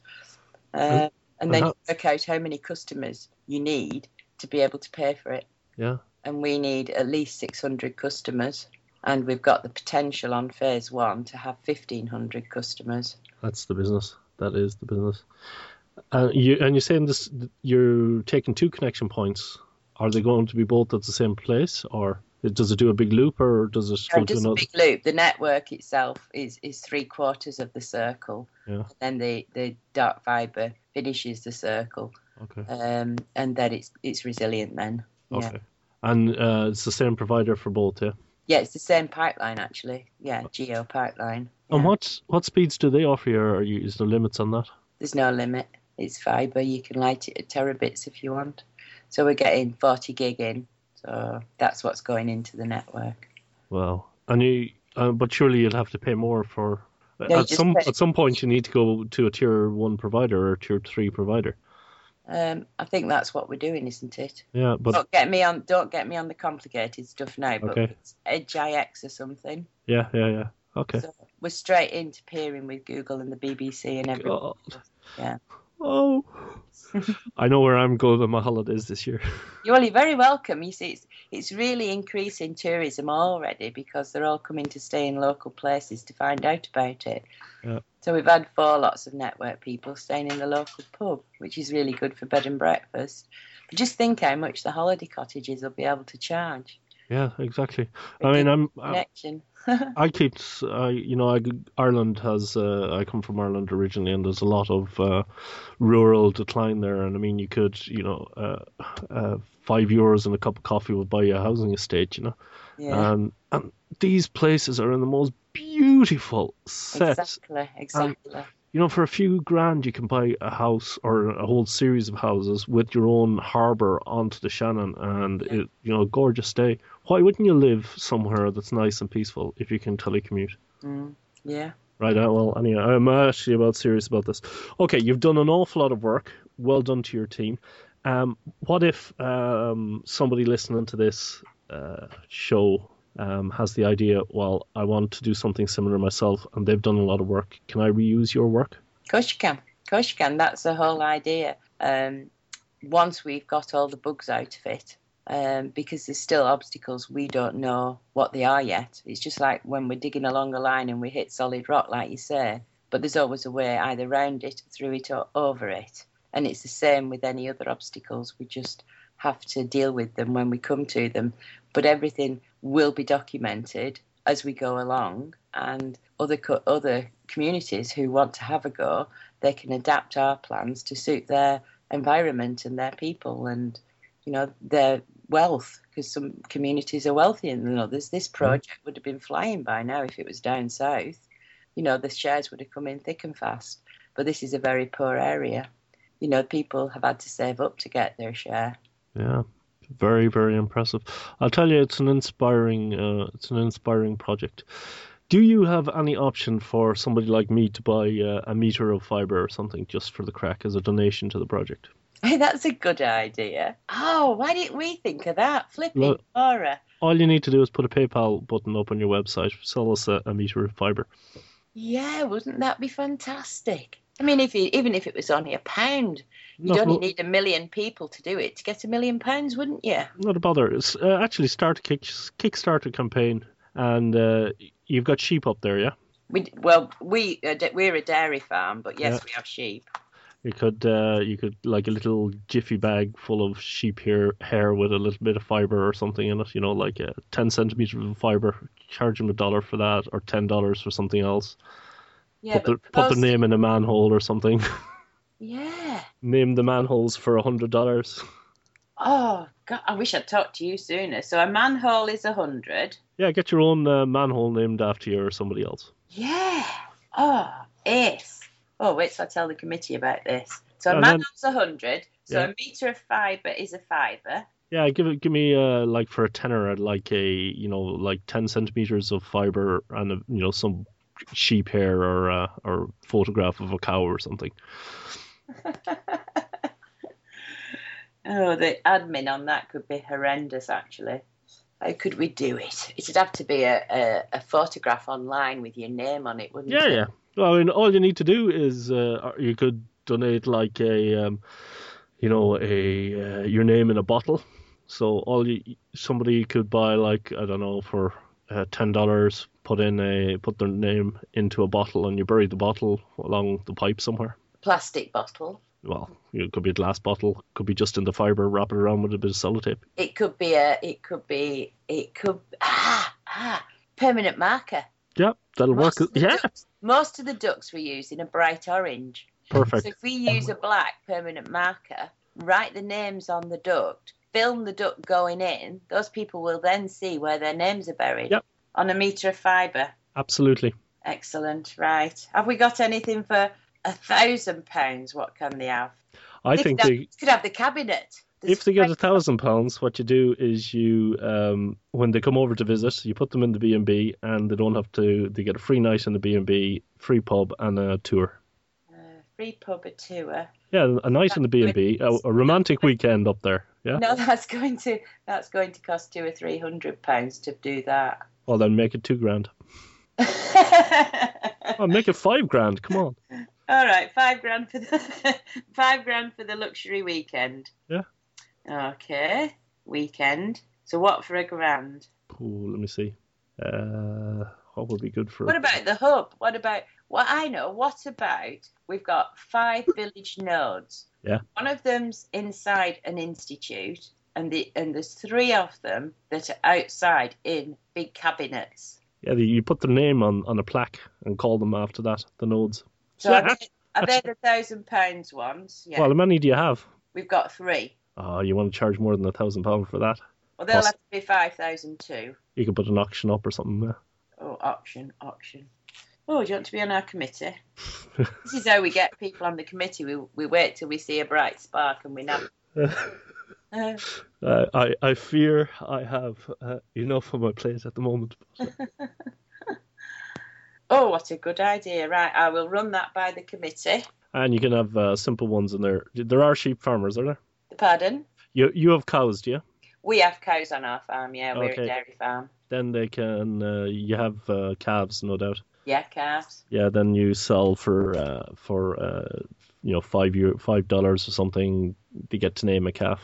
And then you work out how many customers you need to be able to pay for it. Yeah. And we need at least 600 customers. And we've got the potential on phase 1 to have 1,500 customers. That's the business. That is the business. You're saying this, you're taking 2 connection points. Are they going to be both at the same place, or does it do a big loop, or does it go to another? It does a big loop. The network itself is 3/4 of the circle. Yeah. And then the dark fibre finishes the circle. Okay. And then it's resilient then. Okay. Yeah. And it's the same provider for both, yeah? Yeah, it's the same pipeline actually. Yeah, Geo pipeline. Yeah. And what speeds do they offer you, or is there limits on that? There's no limit. It's fibre. You can light it at terabits if you want. So we're getting 40 gig in. So that's what's going into the network. Wow. And but surely you'll have to pay more for... No, at some point you need to go to a tier 1 provider or a tier 3 provider. I think that's what we're doing, isn't it? Yeah, but don't get me on the complicated stuff now. But it's Edge IX or something. Yeah. Okay. So we're straight into peering with Google and the BBC and everything. God. Yeah. Oh, I know where I'm going on my holidays this year. You're very welcome. You see, it's really increasing tourism already because they're all coming to stay in local places to find out about it. Yeah. So we've had 4 lots of network people staying in the local pub, which is really good for bed and breakfast. But just think how much the holiday cottages will be able to charge. Yeah, exactly. A I mean, good I'm connection. I keep, Ireland has, I come from Ireland originally, and there's a lot of rural decline there. And I mean, you could, €5 and a cup of coffee would buy you a housing estate, Yeah, And these places are in the most beautiful set. exactly. For a few grand, you can buy a house or a whole series of houses with your own harbour onto the Shannon, and a gorgeous day. Why wouldn't you live somewhere that's nice and peaceful if you can telecommute? Yeah. Right. Well, anyway, I'm actually about serious about this. Okay, you've done an awful lot of work. Well done to your team. What if somebody listening to this show has the idea, well, I want to do something similar myself, and they've done a lot of work. Can I reuse your work? Of course you can. Of course you can. That's the whole idea. Once we've got all the bugs out of it, because there's still obstacles, we don't know what they are yet. It's just like when we're digging along a line and we hit solid rock, like you say, but there's always a way either around it, through it, or over it. And it's the same with any other obstacles. We just have to deal with them when we come to them. But everything will be documented as we go along, and other communities who want to have a go, they can adapt our plans to suit their environment and their people and, their wealth, because some communities are wealthier than others. This project would have been flying by now if it was down south. The shares would have come in thick and fast. But this is a very poor area. People have had to save up to get their share. Yeah, very, very impressive. I'll tell you, it's an inspiring project. Do you have any option for somebody like me to buy a meter of fibre or something just for the crack as a donation to the project? Hey, that's a good idea. Oh, why didn't we think of that? Flipping Laura. All you need to do is put a PayPal button up on your website. Sell us a meter of fibre. Yeah, wouldn't that be fantastic? I mean, even if it was only £1, you'd only need 1 million people to do it to get £1 million, wouldn't you? Not a bother. It's, actually, start a Kickstarter campaign, and you've got sheep up there, yeah? We're a dairy farm, but yes, we have sheep. You could like a little jiffy bag full of sheep hair with a little bit of fibre or something in it, like 10 centimetres of fibre. Charge them $1 for that, or $10 for something else. Yeah, put the name in a manhole or something. Yeah. Name the manholes for $100. Oh God, I wish I'd talked to you sooner. So a manhole is 100. Yeah, get your own manhole named after you or somebody else. Yeah. Oh, ace. Oh, wait till I tell the committee about this. So a manhole's 100. So a metre of fibre is a fiver. Yeah, give me like for a tenner, I'd like like 10 centimeters of fibre and some sheep hair or photograph of a cow or something. Oh, the admin on that could be horrendous, actually. How could we do it? It'd have to be a photograph online with your name on it, wouldn't it? Yeah. Well, I mean, all you need to do is you could donate like your name in a bottle. So somebody could buy, like, I don't know, for $10, put their name into a bottle, and you bury the bottle along the pipe somewhere. Plastic bottle. Well, it could be a glass bottle, could be just in the fibre, wrap it around with a bit of sellotape. It could permanent marker. Yeah, that'll work. Yeah. Most of the ducks we use in a bright orange. Perfect. So if we use a black permanent marker, write the names on the duct, film the duct going in, those people will then see where their names are buried. Yep. On a metre of fibre. Absolutely. Excellent. Right. Have we got anything for £1,000? What can they have? I think they could have the cabinet. If they get £1,000, what you do is you, when they come over to visit, you put them in the B&B, and they don't have to. They get a free night in the B&B, free pub, and a tour. Free pub, a tour. Yeah, a night in the B&B, a romantic weekend up there. Yeah. No, that's going to cost £200 or £300 to do that. Well, then make it $2,000. Oh, make it $5,000. Come on. All right, £5 for the £5 for the luxury weekend. Yeah. Okay, weekend. So what for £1,000? Ooh, let me see. What would be good for? What about the hub? What about what about we've got 5 village nodes. Yeah. One of them's inside an institute, and there's 3 of them that are outside in big cabinets. Yeah, you put their name on a plaque and call them after that, the nodes. So are they the £1,000 ones? Yeah. Well, how many do you have? We've got 3. Oh, you want to charge more than £1,000 for that? Well, they'll have to be 5,000 too. You could put an auction up or something. Yeah. Oh, auction. Oh, do you want to be on our committee? This is how we get people on the committee. We wait till we see a bright spark and we know. I fear I have enough on my plate at the moment. Oh, what a good idea. Right, I will run that by the committee. And you can have simple ones in there. There are sheep farmers, are there? Pardon? You have cows, do you? We have cows on our farm, yeah. We're Okay. a dairy farm. Then they can, you have calves, no doubt. Yeah, calves. Yeah, then you sell for $5 or something to get to name a calf.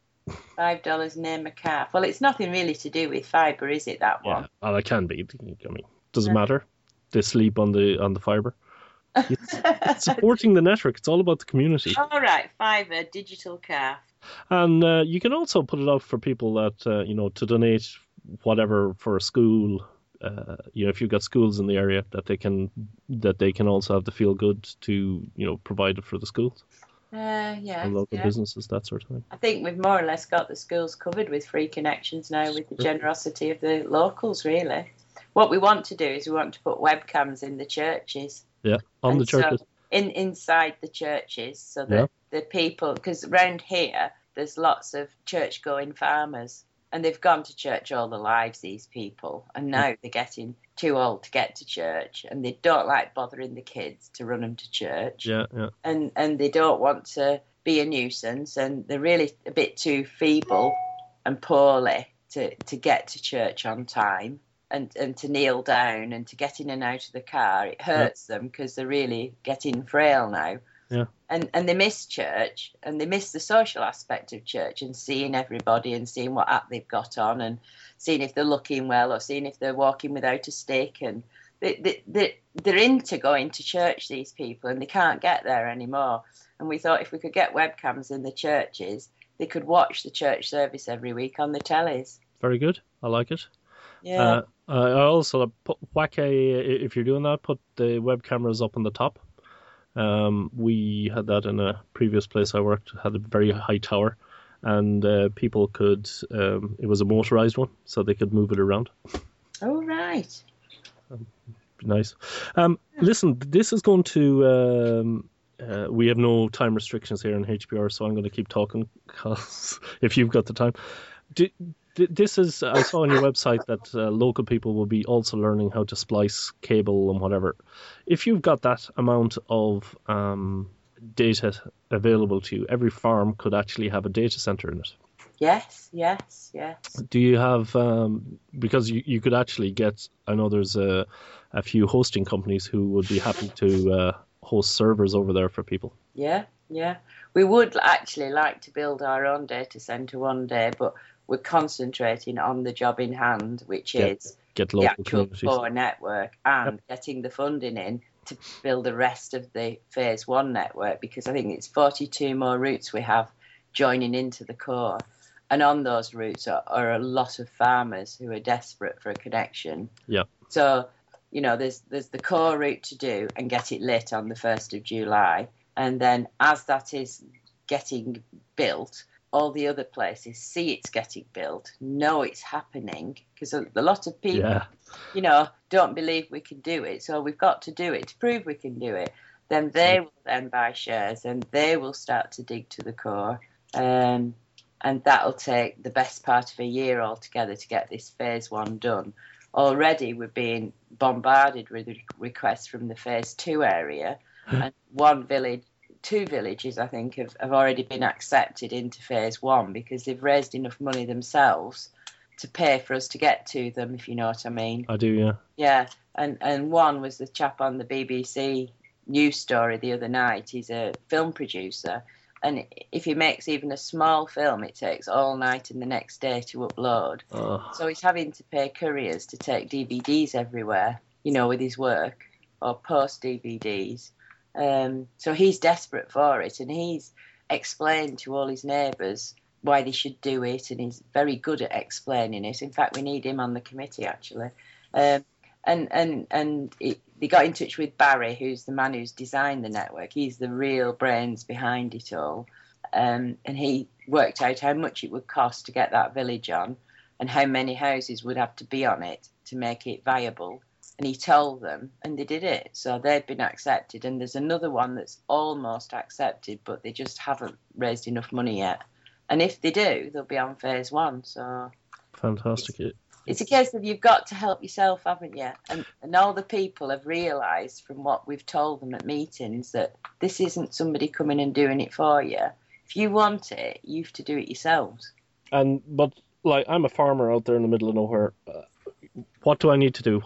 $5 name a calf. Well, it's nothing really to do with fibre, is it, that one? Yeah, well, it can be. I mean, doesn't matter. They sleep on the fibre. It's supporting the network. It's all about the community. All right, fibre, digital calf. And you can also put it out for people that to donate whatever for a school. If you've got schools in the area that they can also have the feel good to provide it for the schools. Yeah. And local businesses, that sort of thing. I think we've more or less got the schools covered with free connections now, with the generosity of the locals. Really, what we want to do is we want to put webcams in the churches. Yeah, on the churches. So inside the churches, so that the people, because around here there's lots of church-going farmers, and they've gone to church all their lives, these people, and now they're getting too old to get to church, and they don't like bothering the kids to run them to church. Yeah. And they don't want to be a nuisance, and they're really a bit too feeble and poorly to get to church on time. And to kneel down and to get in and out of the car, it hurts them because they're really getting frail now. Yeah. And they miss church, and they miss the social aspect of church and seeing everybody and seeing what app they've got on and seeing if they're looking well or seeing if they're walking without a stick. And they're into going to church, these people, and they can't get there anymore. And we thought if we could get webcams in the churches, they could watch the church service every week on the tellies. Very good. I like it. Yeah. I also put if you're doing that, put the web cameras up on the top. We had that in a previous place I worked, had a very high tower, and people could, it was a motorized one, so they could move it around. Oh, right. Nice. Listen, this is going to, we have no time restrictions here in HPR, so I'm going to keep talking, because if you've got the time. This is, I saw on your website that local people will be also learning how to splice cable and whatever. If you've got that amount of data available to you, every farm could actually have a data center in it. Yes. Do you have, because you could actually get, I know there's a few hosting companies who would be happy to host servers over there for people. Yeah. We would actually like to build our own data center one day, but we're concentrating on the job in hand, which is get the local actual communities. core network and getting the funding in to build the rest of the phase 1 network, because I think it's 42 more routes we have joining into the core. And on those routes are a lot of farmers who are desperate for a connection. Yeah. So, there's the core route to do and get it lit on the 1st of July. And then as that is getting built, all the other places see it's getting built, know it's happening, because a lot of people, don't believe we can do it. So we've got to do it to prove we can do it. Then they will then buy shares and they will start to dig to the core. And that'll take the best part of a year altogether to get this phase 1 done. Already we're being bombarded with requests from the phase 2 area, and 2 villages, I think, have already been accepted into phase 1 because they've raised enough money themselves to pay for us to get to them, if you know what I mean. I do, yeah. Yeah, and one was the chap on the BBC news story the other night. He's a film producer, and if he makes even a small film, it takes all night and the next day to upload. So he's having to pay couriers to take DVDs everywhere, with his work, or post DVDs. So he's desperate for it, and he's explained to all his neighbours why they should do it, and he's very good at explaining it. In fact, we need him on the committee, actually. They got in touch with Barry, who's the man who's designed the network. He's the real brains behind it all. And he worked out how much it would cost to get that village on and how many houses would have to be on it to make it viable. And he told them, and they did it. So they've been accepted. And there's another one that's almost accepted, but they just haven't raised enough money yet. And if they do, they'll be on phase 1. So fantastic. It's a case of you've got to help yourself, haven't you? And all the people have realised from what we've told them at meetings that this isn't somebody coming and doing it for you. If you want it, you have to do it yourselves. But I'm a farmer out there in the middle of nowhere. What do I need to do?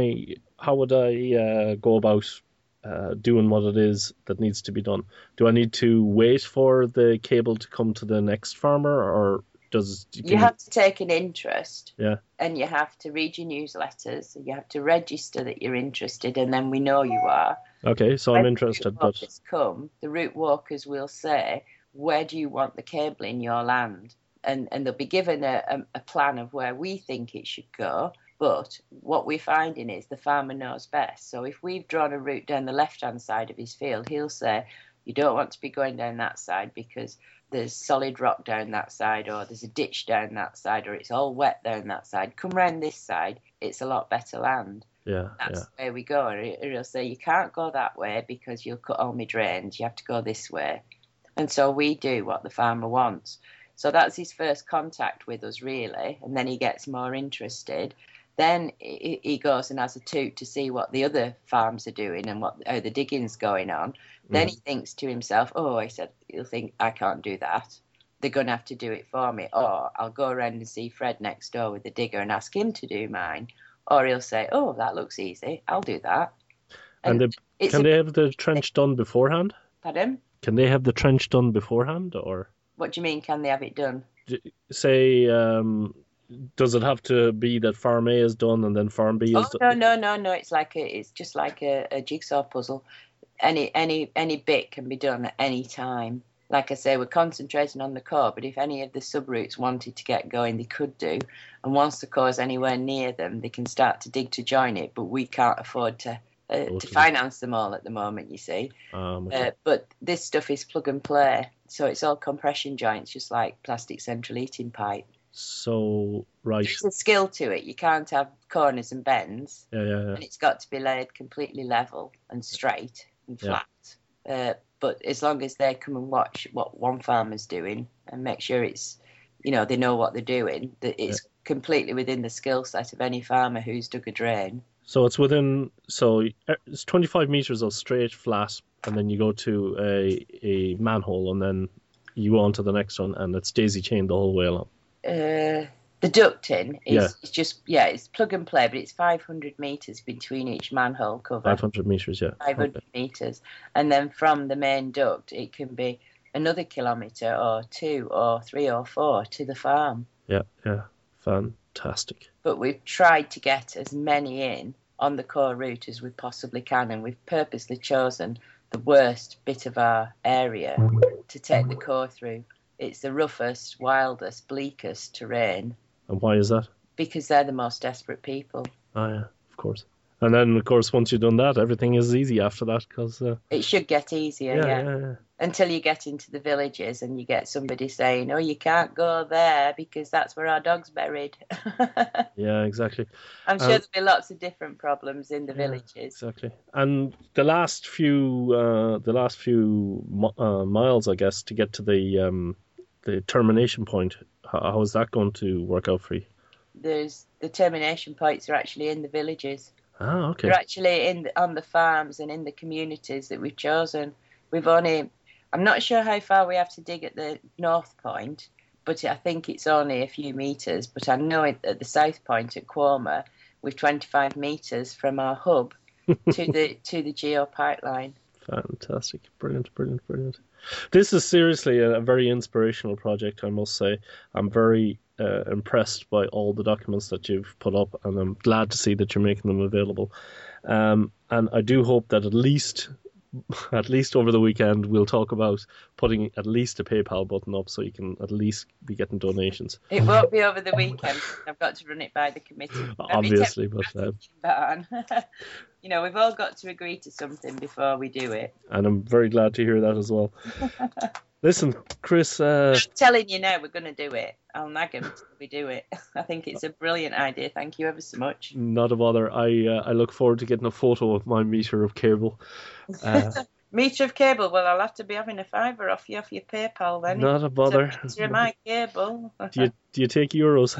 How would I go about doing what it is that needs to be done? Do I need to wait for the cable to come to the next farmer, or you have to take an interest? Yeah. And you have to read your newsletters, and you have to register that you're interested, and then we know you are. Okay, so I'm interested. But the route walkers will say, where do you want the cable in your land? And they'll be given a plan of where we think it should go. But what we're finding is the farmer knows best. So if we've drawn a route down the left-hand side of his field, he'll say, you don't want to be going down that side because there's solid rock down that side, or there's a ditch down that side, or it's all wet down that side. Come round this side, it's a lot better land. That's where we go. Or he'll say, you can't go that way because you'll cut all my drains. You have to go this way. And so we do what the farmer wants. So that's his first contact with us, really. And then he gets more interested. Then he goes and has a toot to see what the other farms are doing and how the digging's going on. Then he thinks to himself, he'll think, I can't do that. They're going to have to do it for me. Or I'll go around and see Fred next door with the digger and ask him to do mine. Or he'll say, that looks easy. I'll do that. And can they have the trench done beforehand? Pardon? Can they have the trench done beforehand, or? What do you mean, can they have it done? Say, does it have to be that Farm A is done and then Farm B is done? No. It's just like a jigsaw puzzle. Any bit can be done at any time. Like I say, we're concentrating on the core, but if any of the sub-routes wanted to get going, they could do. And once the core is anywhere near them, they can start to dig to join it, but we can't afford to finance them all at the moment, you see. Okay. But this stuff is plug and play, so it's all compression joints, just like plastic central heating pipe. So, right. There's a skill to it. You can't have corners and bends. Yeah. And it's got to be laid completely level and straight and flat. But as long as they come and watch what one farmer's doing and make sure it's, they know what they're doing, that it's completely within the skill set of any farmer who's dug a drain. So it's it's 25 metres of straight, flat, and then you go to a manhole, and then you go on to the next one, and it's daisy chained the whole way along. The ducting is it's plug and play, but it's 500 metres between each manhole cover. 500 metres, yeah. 500 metres. And then from the main duct, it can be another kilometre or 2 or 3 or 4 to the farm. Yeah. Fantastic. But we've tried to get as many in on the core route as we possibly can, and we've purposely chosen the worst bit of our area to take the core through. It's the roughest, wildest, bleakest terrain. And why is that? Because they're the most desperate people. Oh, yeah, of course. And then, of course, once you've done that, everything is easy after that. Cause, it should get easier, yeah. Until you get into the villages and you get somebody saying, you can't go there because that's where our dog's buried. Yeah, exactly. I'm sure there'll be lots of different problems in the villages. Exactly. And the last few miles, I guess, to get to the termination point, how is that going to work out for you? The termination points are actually in the villages. Ah, okay. They're actually on the farms and in the communities that we've chosen. I'm not sure how far we have to dig at the north point, but I think it's only a few metres. But I know at the south point at Cuomo, we're 25 metres from our hub to the geo pipeline. Fantastic. Brilliant, brilliant, brilliant. This is seriously a very inspirational project, I must say. I'm very impressed by all the documents that you've put up, and I'm glad to see that you're making them available. And I do hope that at least over the weekend we'll talk about putting at least a PayPal button up so you can at least be getting donations. It won't be over the weekend. I've got to run it by the committee. Obviously, but you know, we've all got to agree to something before we do it. And I'm very glad to hear that as well. Listen, Chris. I'm telling you now, we're going to do it. I'll nag him until we do it. I think it's a brilliant idea. Thank you ever so much. Not a bother. I look forward to getting a photo of my meter of cable. Meter of cable? Well, I'll have to be having a fiver off your PayPal then. Not a bother. Meter of my cable. Do you take euros?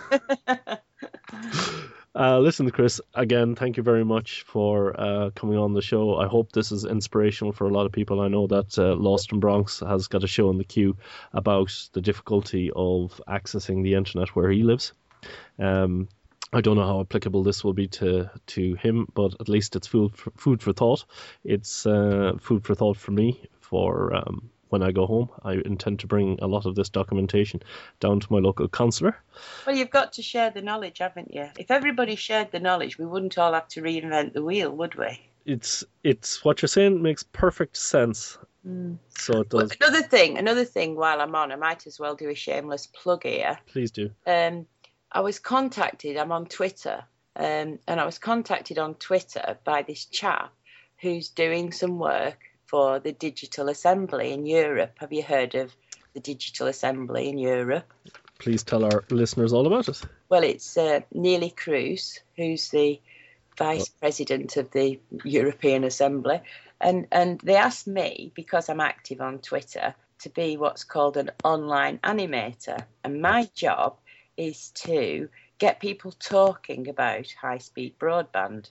Listen, Chris, again, thank you very much for coming on the show. I hope this is inspirational for a lot of people. I know that Lost in Bronx has got a show in the queue about the difficulty of accessing the internet where he lives. I don't know how applicable this will be to him, but at least it's food for thought. It's food for thought for me for when I go home. I intend to bring a lot of this documentation down to my local councillor. Well, you've got to share the knowledge, haven't you? If everybody shared the knowledge, we wouldn't all have to reinvent the wheel, would we? It's what you're saying makes perfect sense. So it does. Well, another thing while I'm on, I might as well do a shameless plug here. Please do. I was contacted, I'm on Twitter, and I was contacted on Twitter by this chap who's doing some work for the Digital Assembly in Europe. Have you heard of the Digital Assembly in Europe? Please tell our listeners all about it. Well, it's Neelie Kroes, who's the Vice President of the European Assembly. And they asked me, because I'm active on Twitter, to be what's called an online animator. And my job is to get people talking about high-speed broadband.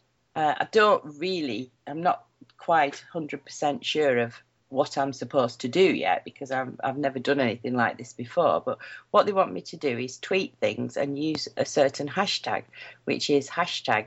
I'm not quite 100% sure of what I'm supposed to do yet, because I've never done anything like this before. But what they want me to do is tweet things and use a certain hashtag, which is hashtag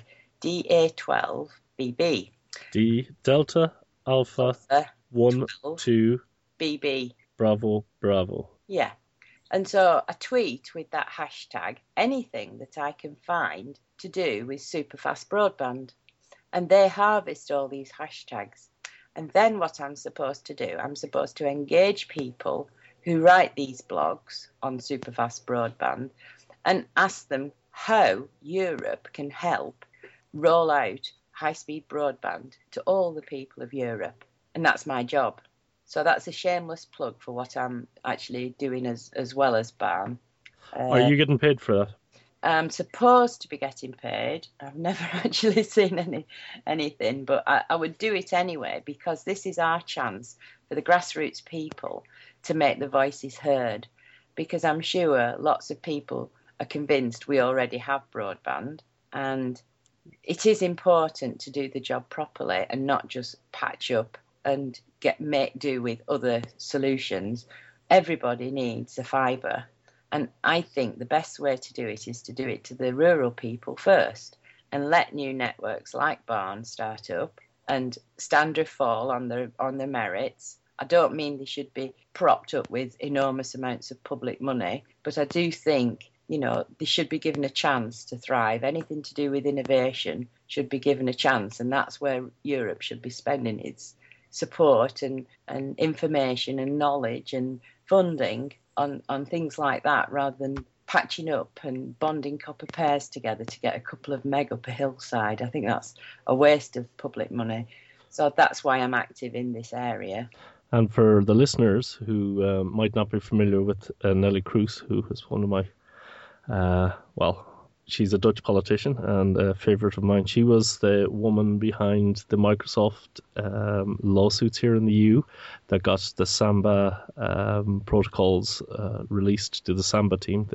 DA12BB. D Delta Alpha 1 2 BB. Bravo Bravo. Yeah. And so I tweet with that hashtag anything that I can find to do with superfast broadband. And they harvest all these hashtags. And then what I'm supposed to do, I'm supposed to engage people who write these blogs on superfast broadband and ask them how Europe can help roll out high-speed broadband to all the people of Europe. And that's my job. So that's a shameless plug for what I'm actually doing as well as BARN. Are you getting paid for that? I'm supposed to be getting paid. I've never actually seen anything, but I would do it anyway, because this is our chance for the grassroots people to make the voices heard, because I'm sure lots of people are convinced we already have broadband, and it is important to do the job properly and not just patch up and make do with other solutions. Everybody needs a fibre. And I think the best way to do it is to do it to the rural people first and let new networks like BARN start up and stand or fall on their merits. I don't mean they should be propped up with enormous amounts of public money, but I do think, they should be given a chance to thrive. Anything to do with innovation should be given a chance, and that's where Europe should be spending its support and information and knowledge and funding on things like that, rather than patching up and bonding copper pairs together to get a couple of meg up a hillside. I think that's a waste of public money. So that's why I'm active in this area. And for the listeners who might not be familiar with Neelie Kroes, who is one of my, she's a Dutch politician and a favourite of mine. She was the woman behind the Microsoft lawsuits here in the EU that got the Samba protocols released to the Samba team.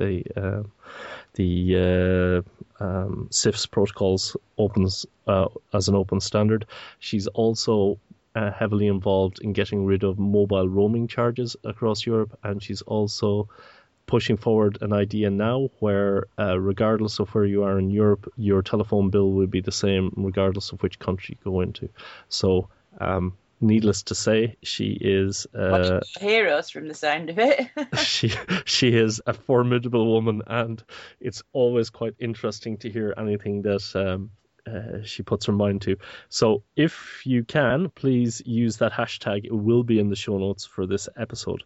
The CIFS protocols opens as an open standard. She's also heavily involved in getting rid of mobile roaming charges across Europe, and she's also pushing forward an idea now where regardless of where you are in Europe, your telephone bill will be the same regardless of which country you go into. So needless to say, she is heroes from the sound of it. she is a formidable woman, and it's always quite interesting to hear anything that she puts her mind to. So if you can, please use that hashtag. It will be in the show notes for this episode.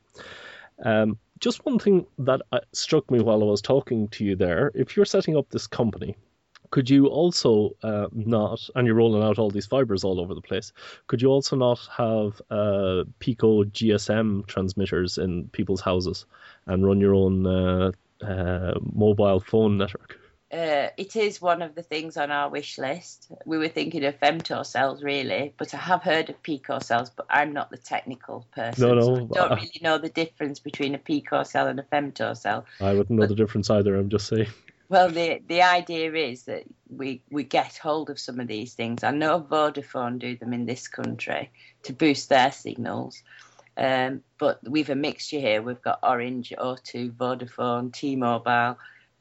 Just one thing that struck me while I was talking to you there: if you're setting up this company, could you also and you're rolling out all these fibers all over the place, could you also not have Pico GSM transmitters in people's houses and run your own mobile phone network? It is one of the things on our wish list. We were thinking of femto cells, really, but I have heard of pico cells, but I'm not the technical person. No. So I don't really know the difference between a pico cell and a femto cell. I wouldn't know the difference either, I'm just saying. Well, the idea is that we get hold of some of these things. I know Vodafone do them in this country to boost their signals. But we've a mixture here. We've got Orange, O2, Vodafone, T-Mobile.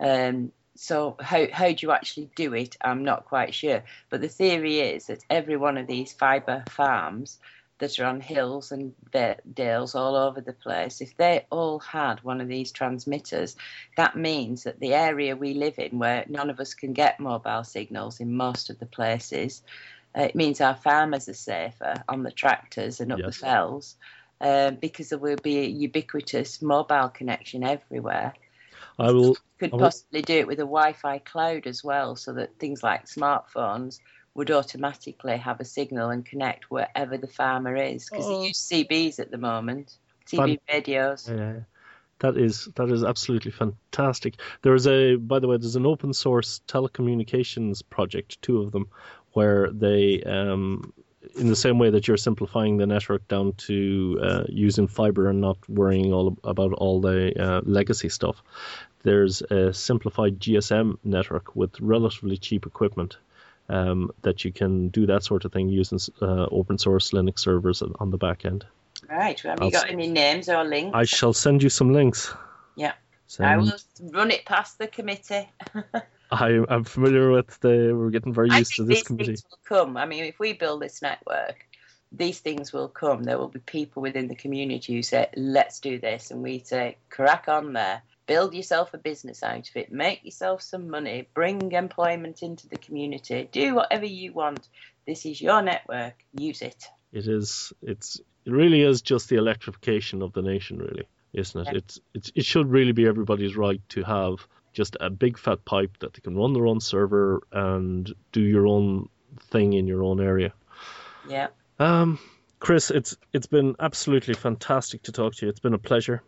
So how do you actually do it? I'm not quite sure. But the theory is that every one of these fibre farms that are on hills and dales all over the place, if they all had one of these transmitters, that means that the area we live in, where none of us can get mobile signals in most of the places, it means our farmers are safer on the tractors and up the fells, because there will be a ubiquitous mobile connection everywhere. Could possibly do it with a Wi-Fi cloud as well, so that things like smartphones would automatically have a signal and connect wherever the farmer is, because they use CBs at the moment, CB radios. That is absolutely fantastic. There's an open source telecommunications project, 2 of them, where they, in the same way that you're simplifying the network down to using fiber and not worrying about all the legacy stuff, there's a simplified GSM network with relatively cheap equipment that you can do that sort of thing using open source Linux servers on the back end. Right. Have you got any names or links? I shall send you some links. Yeah. I will run it past the committee. I'm familiar with we're getting very used to this committee. Things will come. I mean, if we build this network, these things will come. There will be people within the community who say, let's do this. And we say, crack on there. Build yourself a business out of it. Make yourself some money. Bring employment into the community. Do whatever you want. This is your network. Use it. It really is just the electrification of the nation, really, isn't it? Yeah. It should really be everybody's right to have just a big fat pipe that they can run their own server and do your own thing in your own area. Yeah. Chris, it's been absolutely fantastic to talk to you. It's been a pleasure.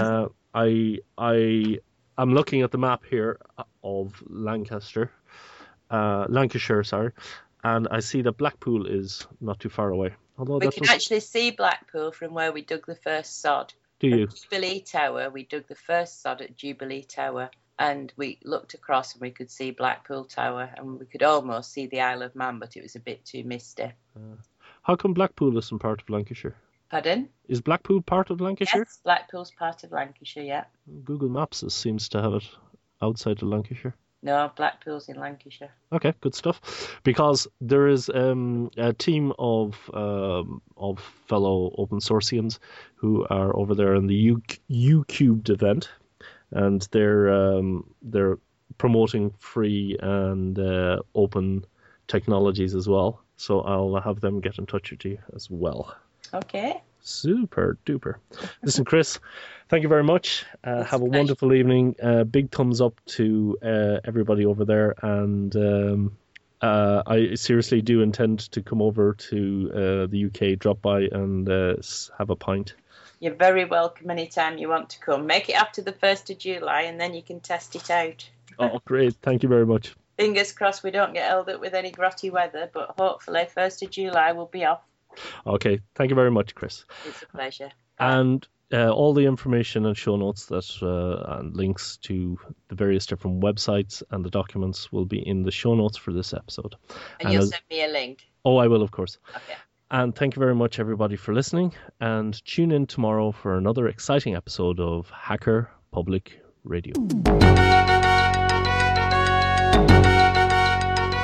I'm looking at the map here of Lancashire, and I see that Blackpool is not too far away. Although we can actually see Blackpool from where we dug the first sod. Do you? Jubilee Tower, we dug the first sod at Jubilee Tower, and we looked across and we could see Blackpool Tower, and we could almost see the Isle of Man, but it was a bit too misty. How come Blackpool isn't part of Lancashire? Pardon? Is Blackpool part of Lancashire? Yes, Blackpool's part of Lancashire, yeah. Google Maps seems to have it outside of Lancashire. No, Blackpool's in Lancashire. Okay, good stuff. Because there is a team of fellow open sourcians who are over there in the UCubed event, and they're promoting free and open technologies as well. So I'll have them get in touch with you as well. Okay. Super duper. Listen, Chris, thank you very much. Have a wonderful evening. Big thumbs up to everybody over there. And I seriously do intend to come over to the UK, drop by and have a pint. You're very welcome anytime you want to come. Make it after the 1st of July and then you can test it out. Oh, great. Thank you very much. Fingers crossed we don't get held up with any grotty weather, but hopefully 1st of July will be off. Okay, thank you very much, Chris. It's a pleasure. And all the information and show notes and links to the various different websites and the documents will be in the show notes for this episode. And you'll send me a link? Oh, I will, of course. Okay. And thank you very much, everybody, for listening. And tune in tomorrow for another exciting episode of Hacker Public Radio.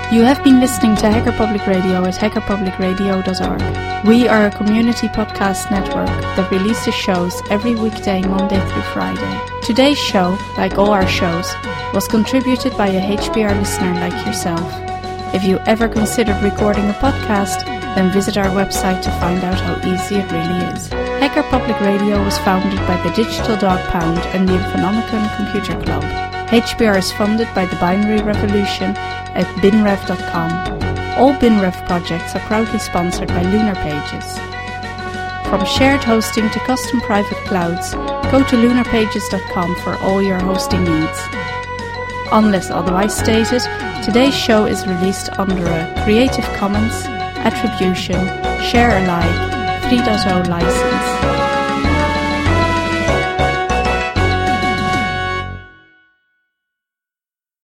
You have been listening to Hacker Public Radio at hackerpublicradio.org. We are a community podcast network that releases shows every weekday, Monday through Friday. Today's show, like all our shows, was contributed by a HPR listener like yourself. If you ever considered recording a podcast, then visit our website to find out how easy it really is. Hacker Public Radio was founded by the Digital Dog Pound and the Infonomicon Computer Club. HPR is funded by the Binary Revolution at binrev.com. All BinRev projects are proudly sponsored by Lunar Pages. From shared hosting to custom private clouds, go to lunarpages.com for all your hosting needs. Unless otherwise stated, today's show is released under a Creative Commons Attribution Share Alike 3.0 license.